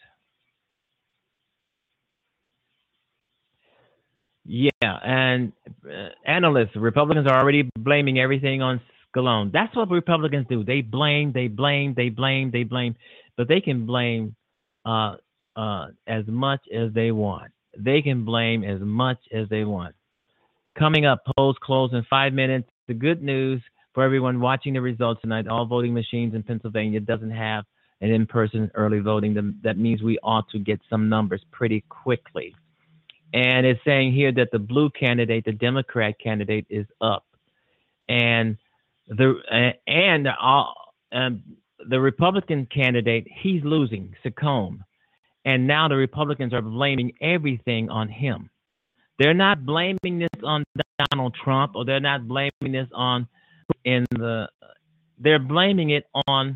Yeah, and uh, analysts, Republicans are already blaming everything on Scalone. That's what Republicans do. They blame, they blame, they blame, they blame, but they can blame uh, uh, as much as they want. They can blame as much as they want. Coming up, polls close in five minutes. The good news for everyone watching the results tonight, all voting machines in Pennsylvania doesn't have an in-person early voting. That means we ought to get some numbers pretty quickly. And it's saying here that the blue candidate, the Democrat candidate, is up. And the and all, um, the Republican candidate, he's losing, Saccone. And now the Republicans are blaming everything on him. They're not blaming this on Donald Trump, or they're not blaming this on in the. They're blaming it on.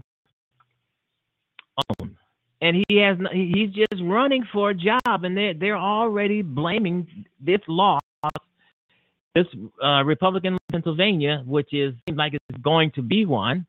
on. And he has. He's just running for a job, and they they're already blaming this loss, this uh, Republican Pennsylvania, which is seems like it's going to be one.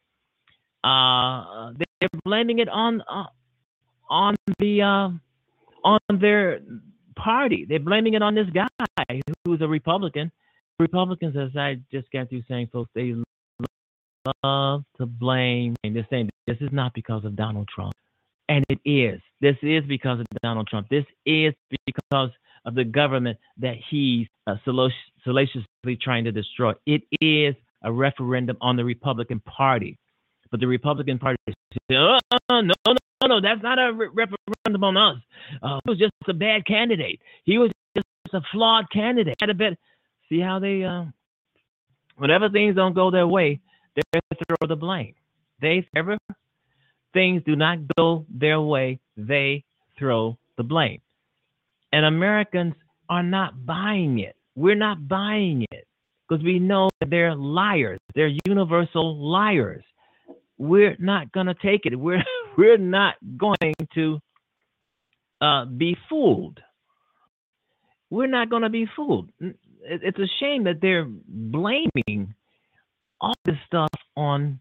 Uh, they're blaming it on uh, on the uh, on their party. They're blaming it on this guy who's a Republican. Republicans, as I just got through saying, folks, they love to blame. And they're saying this is not because of Donald Trump. And it is. This is because of Donald Trump. This is because of the government that he's uh, salaciously trying to destroy. It is a referendum on the Republican Party. But the Republican Party says, oh, no, no, no, no, that's not a re- referendum on us. Uh, he was just a bad candidate. He was just a flawed candidate. Had a bit. See how they, uh, whenever things don't go their way, they throw the blame. They ever things do not go their way, they throw the blame. And Americans are not buying it. We're not buying it because we know that they're liars. They're universal liars. We're not going to take it. We're we're not going to uh, be fooled. We're not going to be fooled. It's a shame that they're blaming all this stuff on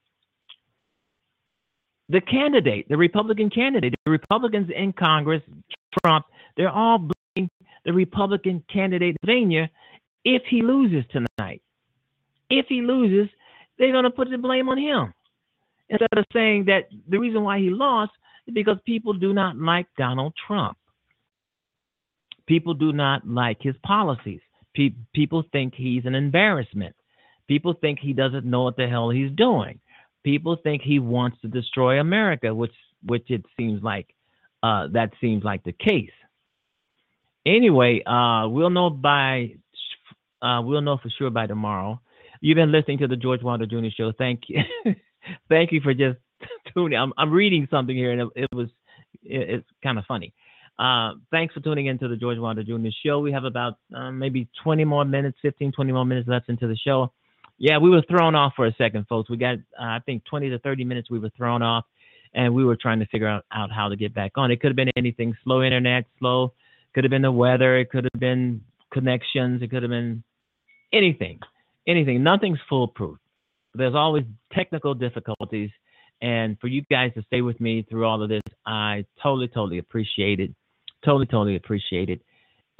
the candidate, the Republican candidate. The Republicans in Congress, Trump, they're all blaming the Republican candidate in Pennsylvania if he loses tonight. If he loses, they're going to put the blame on him. Instead of saying that the reason why he lost is because people do not like Donald Trump. People do not like his policies. Pe- people think he's an embarrassment. People think he doesn't know what the hell he's doing. People think he wants to destroy America, which which it seems like uh, that seems like the case. Anyway, uh, we'll know by uh, we'll know for sure by tomorrow. You've been listening to the George Wilder Junior Show. Thank you. Thank you for just tuning. I'm, I'm reading something here, and it, it was it, it's kind of funny. Uh, thanks for tuning into the George Wilder Junior Show. We have about uh, maybe twenty more minutes, fifteen, twenty more minutes left into the show. Yeah, we were thrown off for a second, folks. We got, uh, I think, twenty to thirty minutes we were thrown off, and we were trying to figure out, out how to get back on. It could have been anything, slow internet, slow. Could have been the weather. It could have been connections. It could have been anything, anything. Nothing's foolproof. there's always technical difficulties. And for you guys to stay with me through all of this, I totally, totally appreciate it. Totally, totally appreciate it.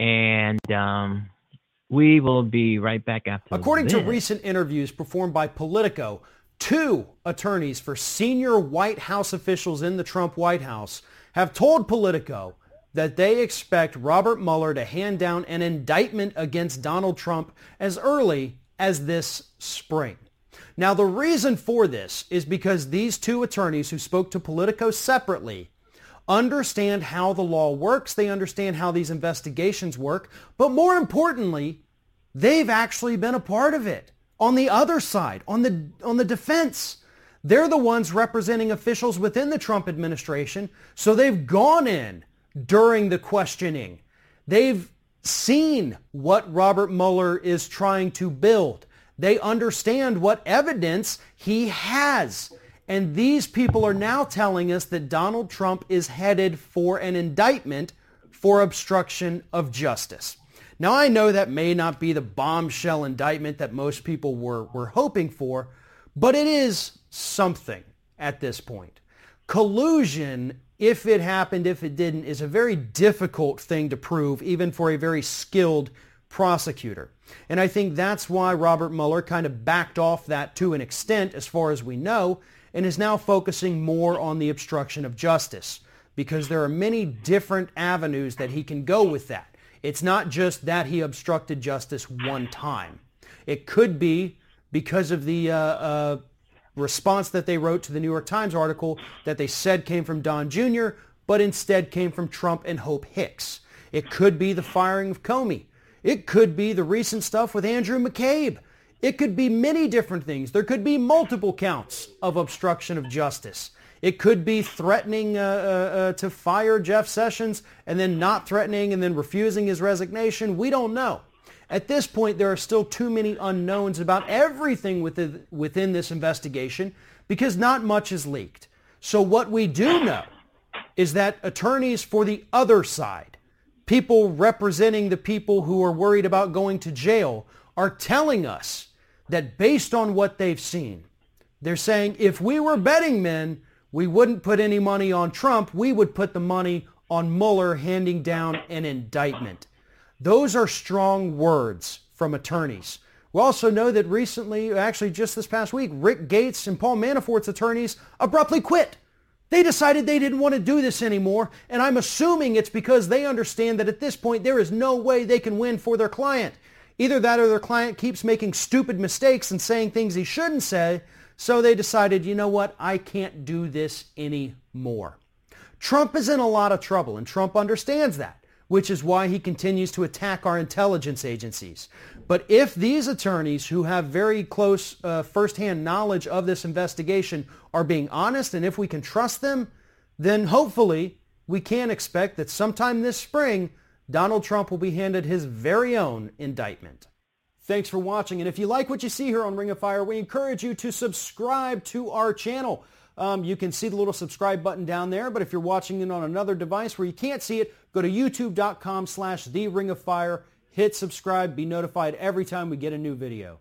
And um, we will be right back after According this. to recent interviews performed by Politico, two attorneys for senior White House officials in the Trump White House have told Politico that they expect Robert Mueller to hand down an indictment against Donald Trump as early as this spring. Now, the reason for this is because these two attorneys who spoke to Politico separately understand how the law works, they understand how these investigations work, but more importantly, they've actually been a part of it. On the other side, on the on the defense, they're the ones representing officials within the Trump administration, so they've gone in during the questioning. They've seen what Robert Mueller is trying to build. They understand what evidence he has. And these people are now telling us that Donald Trump is headed for an indictment for obstruction of justice. Now, I know that may not be the bombshell indictment that most people were, were hoping for, but it is something at this point. Collusion, if it happened, if it didn't, is a very difficult thing to prove, even for a very skilled prosecutor. And I think that's why Robert Mueller kind of backed off that to an extent, as far as we know, and is now focusing more on the obstruction of justice, because there are many different avenues that he can go with that. It's not just that he obstructed justice one time. It could be because of the uh, uh, response that they wrote to the New York Times article that they said came from Don Junior, but instead came from Trump and Hope Hicks. It could be the firing of Comey. It could be the recent stuff with Andrew McCabe. It could be many different things. There could be multiple counts of obstruction of justice. It could be threatening uh, uh, uh, to fire Jeff Sessions and then not threatening and then refusing his resignation. We don't know. At this point, there are still too many unknowns about everything within, within this investigation because not much is leaked. So what we do know is that attorneys for the other side, people representing the people who are worried about going to jail, are telling us that based on what they've seen, they're saying if we were betting men, we wouldn't put any money on Trump. We would put the money on Mueller handing down an indictment. Those are strong words from attorneys. We also know that recently, actually just this past week, Rick Gates and Paul Manafort's attorneys abruptly quit. They decided they didn't want to do this anymore, and I'm assuming it's because they understand that at this point there is no way they can win for their client. Either that or their client keeps making stupid mistakes and saying things he shouldn't say, so they decided, you know what, I can't do this anymore. Trump is in a lot of trouble, and Trump understands that, which is why he continues to attack our intelligence agencies. But if these attorneys who have very close uh, firsthand knowledge of this investigation are being honest, and if we can trust them, then hopefully we can expect that sometime this spring, Donald Trump will be handed his very own indictment. Thanks for watching, and if you like what you see here on Ring of Fire, we encourage you to subscribe to our channel. Um, you can see the little subscribe button down there, but if you're watching it on another device where you can't see it, go to youtube.com slash The Ring of Fire, hit subscribe, be notified every time we get a new video.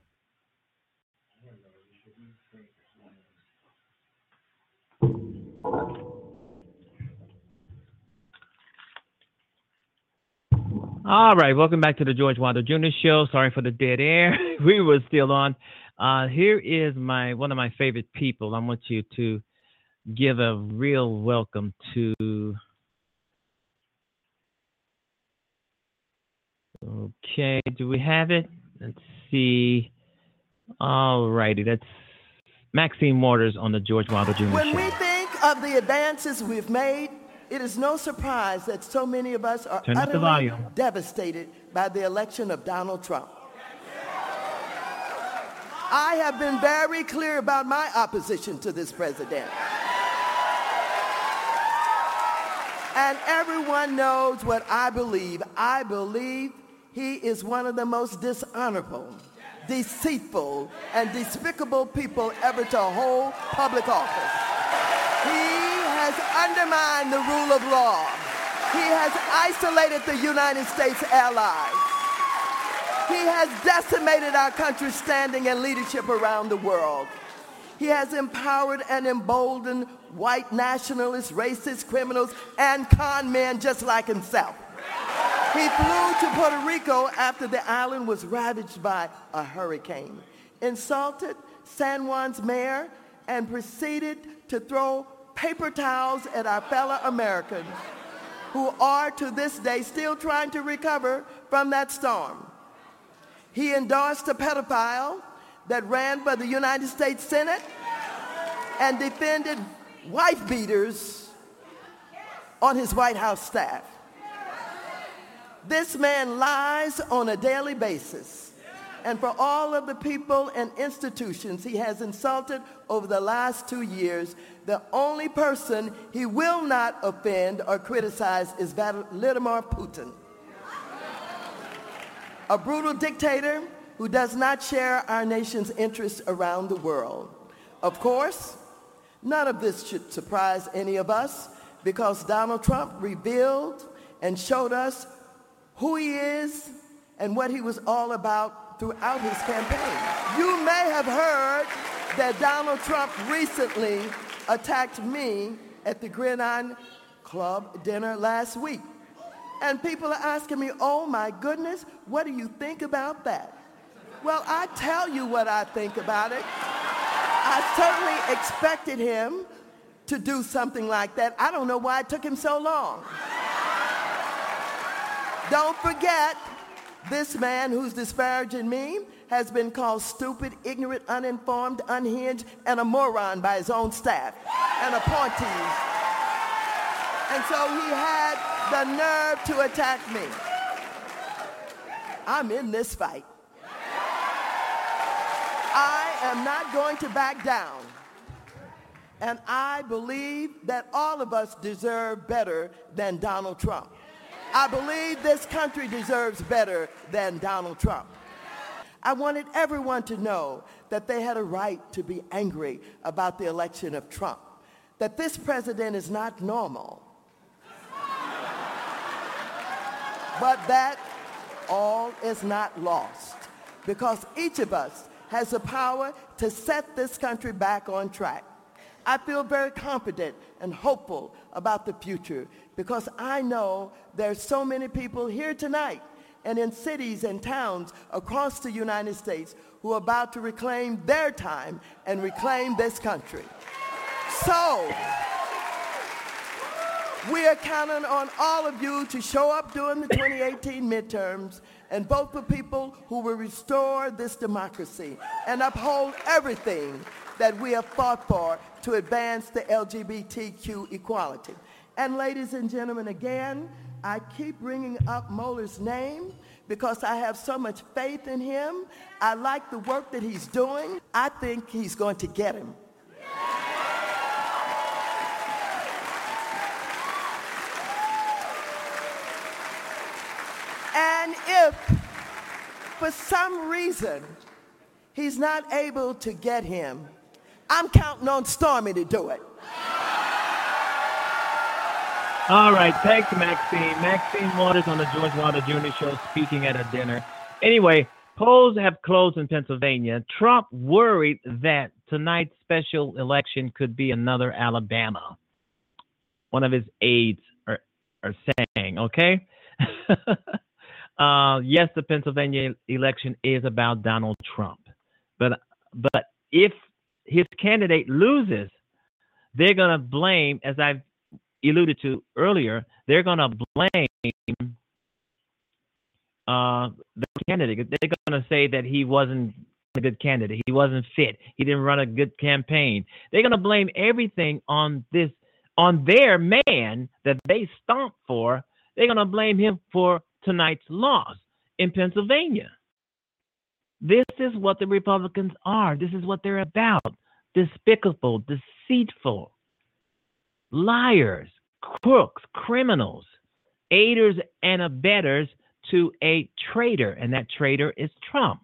All right, welcome back to the George Wilder Junior Show. Sorry for the dead air. We were still on. Uh, here is my one of my favorite people. I want you to give a real welcome to. Okay, do we have it? Let's see. All righty, that's Maxine Waters on the George Wilder Junior When Show. we think of the advances we've made, it is no surprise that so many of us are Turn up the utterly volume. devastated by the election of Donald Trump. I have been very clear about my opposition to this president. And everyone knows what I believe. I believe he is one of the most dishonorable, deceitful, and despicable people ever to hold public office. He has undermined the rule of law. He has isolated the United States allies. He has decimated our country's standing and leadership around the world. He has empowered and emboldened white nationalists, racist criminals, and con men just like himself. He flew to Puerto Rico after the island was ravaged by a hurricane, insulted San Juan's mayor, and proceeded to throw paper towels at our fellow Americans who are to this day still trying to recover from that storm. He endorsed a pedophile that ran for the United States Senate and defended wife beaters on his White House staff. This man lies on a daily basis. And for all of the people and institutions he has insulted over the last two years, the only person he will not offend or criticize is Vladimir Putin, a brutal dictator who does not share our nation's interests around the world. Of course, none of this should surprise any of us because Donald Trump revealed and showed us who he is and what he was all about throughout his campaign. You may have heard that Donald Trump recently attacked me at the Gridiron Club dinner last week. And people are asking me, oh my goodness, what do you think about that? Well, I tell you what I think about it. I certainly expected him to do something like that. I don't know why it took him so long. Don't forget, this man who's disparaging me has been called stupid, ignorant, uninformed, unhinged, and a moron by his own staff and appointees. And so he had the nerve to attack me. I'm in this fight. I am not going to back down. And I believe that all of us deserve better than Donald Trump. I believe this country deserves better than Donald Trump. I wanted everyone to know that they had a right to be angry about the election of Trump, that this president is not normal, but that all is not lost because each of us has the power to set this country back on track. I feel very confident and hopeful about the future because I know there's so many people here tonight and in cities and towns across the United States who are about to reclaim their time and reclaim this country. So, we are counting on all of you to show up during the twenty eighteen midterms and vote for people who will restore this democracy and uphold everything that we have fought for to advance the L G B T Q equality. And ladies and gentlemen, again, I keep bringing up Mueller's name because I have so much faith in him. I like the work that he's doing. I think he's going to get him. And if, for some reason, he's not able to get him, I'm counting on Stormy to do it. All right, thanks, Maxine. Maxine Waters on the George Wilder Junior Show speaking at a dinner. Anyway, polls have closed in Pennsylvania. Trump worried that tonight's special election could be another Alabama. One of his aides are, are saying, okay? uh, yes, the Pennsylvania election is about Donald Trump. But but if his candidate loses, they're going to blame, as I've alluded to earlier, they're going to blame uh, the candidate. They're going to say that he wasn't a good candidate. He wasn't fit. He didn't run a good campaign. They're going to blame everything on this, on their man that they stomped for. They're going to blame him for tonight's loss in Pennsylvania. This is what the Republicans are. This is what they're about. Despicable, deceitful, liars, crooks, criminals, aiders and abettors to a traitor, and that traitor is Trump.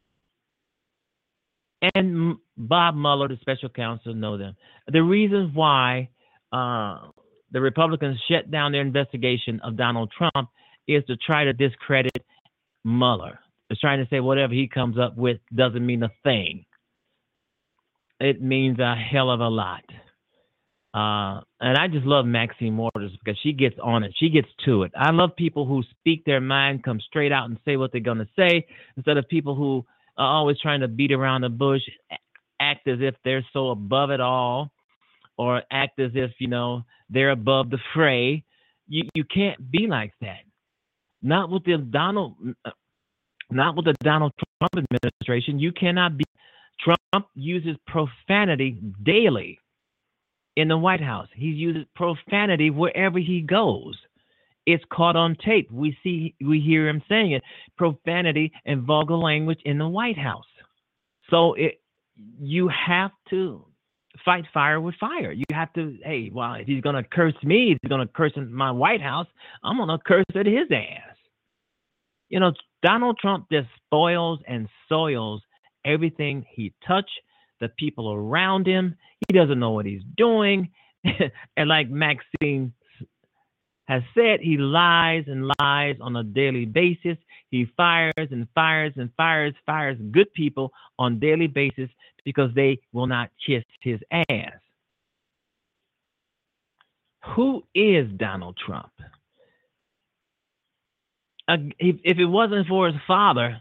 And Bob Mueller, the special counsel, know them. The reason why uh, the Republicans shut down their investigation of Donald Trump is to try to discredit Mueller. It's trying to say whatever he comes up with doesn't mean a thing. it means a hell of a lot. Uh, and I just love Maxine Waters because she gets on it. She gets to it. I love people who speak their mind, come straight out and say what they're going to say, instead of people who are always trying to beat around the bush, act as if they're so above it all, or act as if, you know, they're above the fray. You you can't be like that. Not with the Donald, not with the Donald Trump administration. You cannot be. Trump uses profanity daily in the White House. He uses profanity wherever he goes. It's caught on tape. We see, we hear him saying it. Profanity and vulgar language in the White House. So it, you have to fight fire with fire. You have to, hey, well, if he's going to curse me, if he's going to curse in my White House, I'm going to curse at his ass. You know, Donald Trump just spoils and soils everything he touched, the people around him. He doesn't know what he's doing. And like Maxine has said, he lies and lies on a daily basis. He fires and fires and fires, fires good people on a daily basis because they will not kiss his ass. Who is Donald Trump? Uh, if, if it wasn't for his father,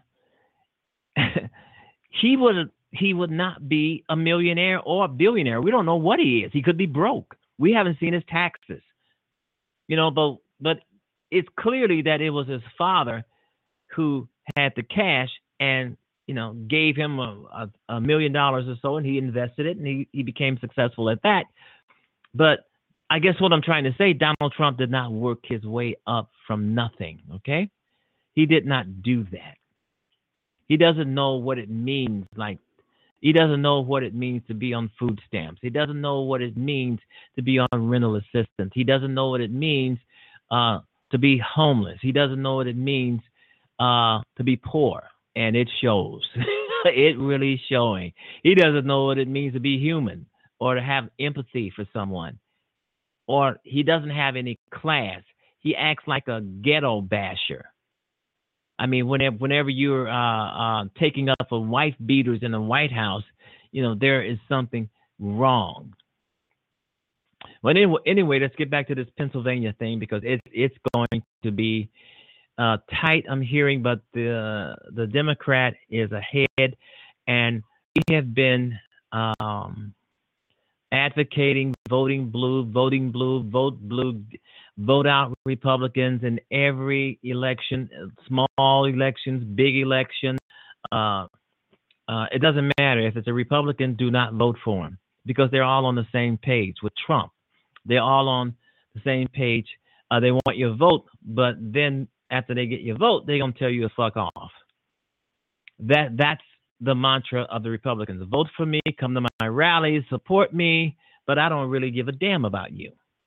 he would he would not be a millionaire or a billionaire. We don't know what he is. He could be broke. We haven't seen his taxes. You know, but but it's clearly that it was his father who had the cash and, you know, gave him a, a, a million dollars or so, and he invested it, and he, he became successful at that. But I guess what I'm trying to say, Donald Trump did not work his way up from nothing, okay? He did not do that. He doesn't know what it means, like, he doesn't know what it means to be on food stamps. He doesn't know what it means to be on rental assistance. He doesn't know what it means uh, to be homeless. He doesn't know what it means uh, to be poor, and it shows. It really is showing. He doesn't know what it means to be human or to have empathy for someone, or he doesn't have any class. He acts like a ghetto basher. I mean, whenever whenever you're uh, uh, taking up for wife beaters in the White House, you know, there is something wrong. But anyway, anyway, let's get back to this Pennsylvania thing, because it's it's going to be uh, tight, I'm hearing, but the the Democrat is ahead, and we have been um, advocating voting blue, voting blue, vote blue, vote out Republicans in every election, small elections, big elections. Uh, uh, it doesn't matter. If it's a Republican, do not vote for him, because they're all on the same page with Trump. They're all on the same page. Uh, they want your vote, but then after they get your vote, they're going to tell you to fuck off. That That's the mantra of the Republicans. Vote for me, come to my rallies, support me, but I don't really give a damn about you.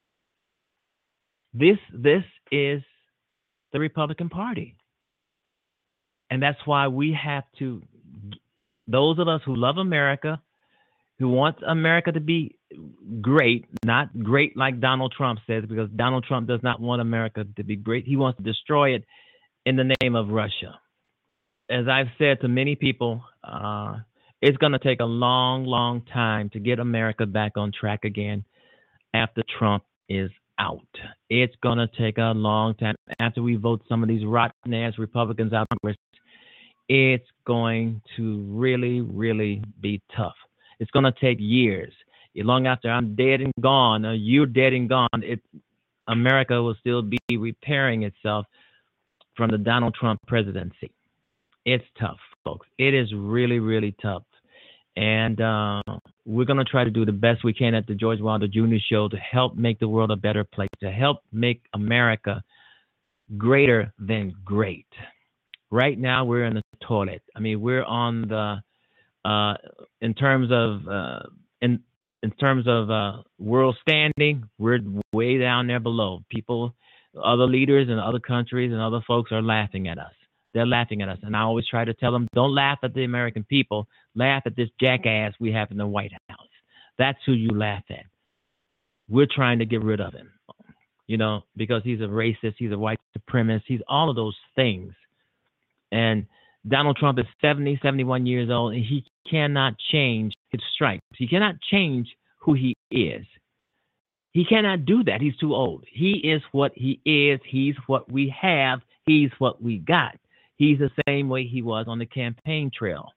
This this is the Republican Party. And that's why we have to, those of us who love America, who want America to be great, not great like Donald Trump says, because Donald Trump does not want America to be great. He wants to destroy it in the name of Russia. As I've said to many people, uh, it's going to take a long, long time to get America back on track again after Trump is out. It's going to take a long time after we vote some of these rotten ass Republicans out of Congress. It's going to really, really be tough. It's going to take years. Long after I'm dead and gone, or you're dead and gone, it, America will still be repairing itself from the Donald Trump presidency. It's tough, folks. It is really, really tough. And uh, we're going to try to do the best we can at the George Wilder Junior Show to help make the world a better place, to help make America greater than great. Right now, we're in the toilet. I mean, we're on the, uh, in terms of, uh, in in terms of uh, world standing, we're way down there below. People, other leaders in other countries and other folks are laughing at us. They're laughing at us. And I always try to tell them, don't laugh at the American people. Laugh at this jackass we have in the White House. That's who you laugh at. We're trying to get rid of him, you know, because he's a racist, he's a white supremacist, he's all of those things. And Donald Trump is seventy, seventy-one years old, and he cannot change his stripes. He cannot change who he is. He cannot do that. He's too old. He is what he is. He's what we have. He's what we got. He's the same way he was on the campaign trail.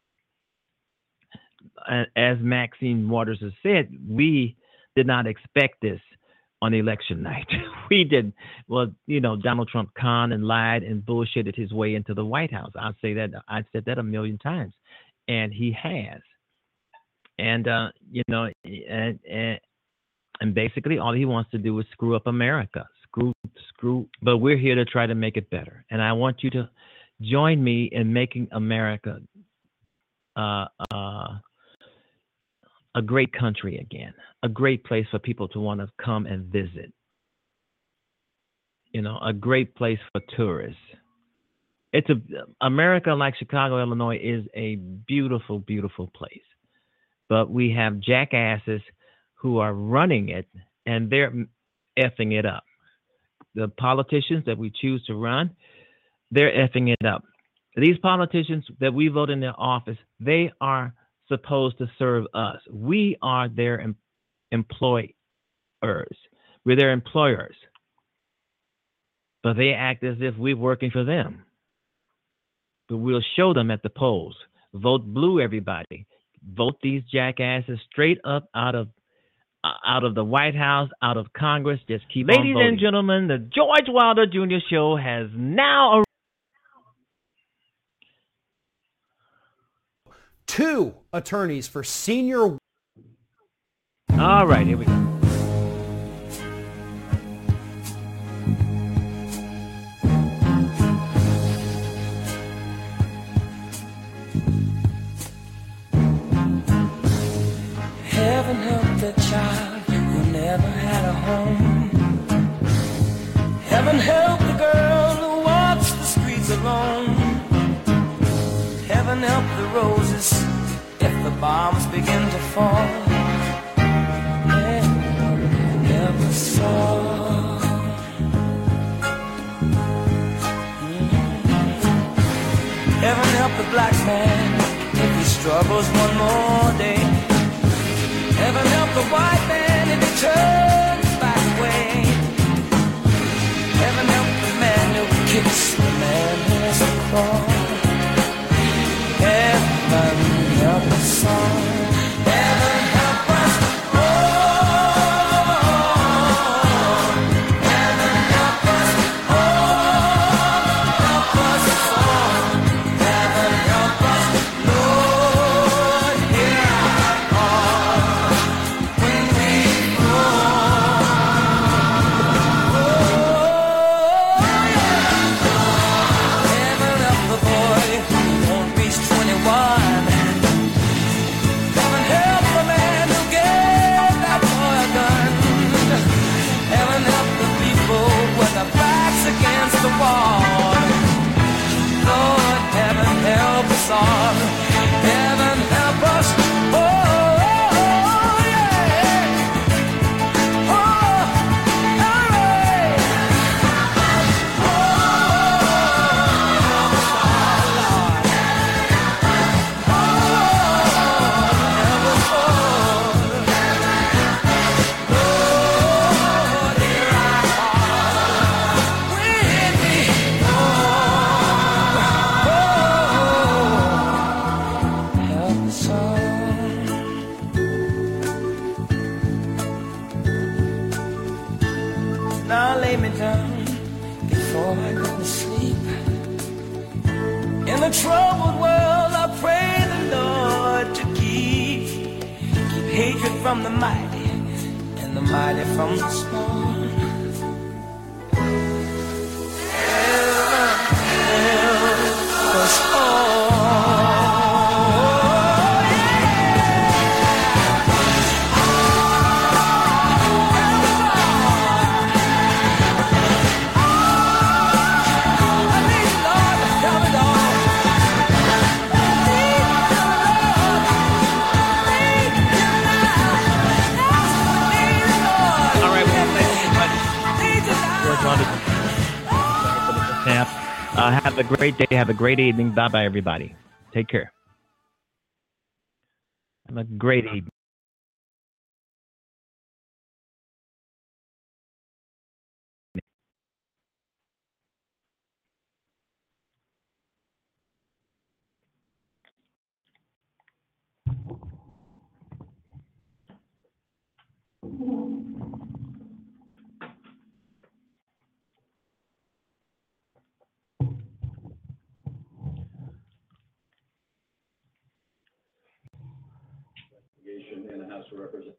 As Maxine Waters has said, we did not expect this on election night. We did. Well, you know, Donald Trump conned and lied and bullshitted his way into the White House. I'll say that. I've said that a million times, and he has. And uh, you know, and, and and basically all he wants to do is screw up America. Screw, screw. But we're here to try to make it better. And I want you to join me in making America uh, uh, a great country again, a great place for people to want to come and visit. You know, a great place for tourists. It's a America, like Chicago, Illinois, is a beautiful, beautiful place. But we have jackasses who are running it, and they're effing it up. The politicians that we choose to run, they're effing it up. These politicians that we vote in their office, they are supposed to serve us. We are their em- employers. We're their employers. But they act as if we're working for them. But we'll show them at the polls. Vote blue, everybody. Vote these jackasses straight up out of uh, out of the White House, out of Congress. Just keep on voting. Ladies and gentlemen, the George Wilder Junior Show has now. Two attorneys for senior. All right, here we go. Heaven help the child who never had a home. Heaven help the girl who walks the streets alone. Heaven help the roses if the bombs begin to fall. Never, never saw. Mm-hmm. Heaven help the black man if he struggles one more day. Heaven help the white man if he turns back away. Heaven help the man who kicks the man who has a cross. Heaven help us all. Heaven help us all. Heaven help us all. Help us all. Heaven help us, Lord, hear our call when we call. Oh, heaven help the boy who won't reach twenty-one. Heaven help the man who gave that boy a gun. Heaven help the people with their backs against the wall. Lord, heaven help us all. Heaven help us. Oh, oh, yeah. Oh, hooray. Now lay me down before I go to sleep. In a troubled world, I pray the Lord to keep keep hatred from the mighty and the mighty from the small. Heaven help us all. All right, Uh, have a great day. Have a great evening. Bye-bye, everybody. Take care. Have a great evening. In the House of Representatives.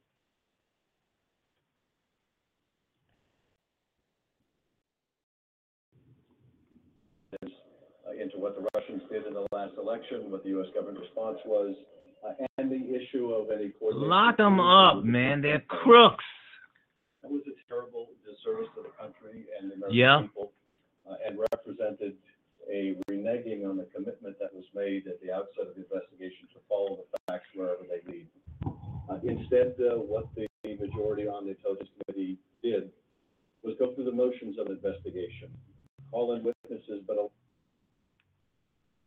Uh, into what the Russians did in the last election, what the U S government response was, uh, and the issue of any coordination. Lock them up, man. They're crooks. That was a terrible disservice to the country and the American Yeah. people, uh, and represented a reneging on the commitment that was made at the outset of the investigation to follow the facts wherever they lead. Uh, instead, uh, what the majority on the Intelligence Committee did was go through the motions of investigation, call in witnesses, but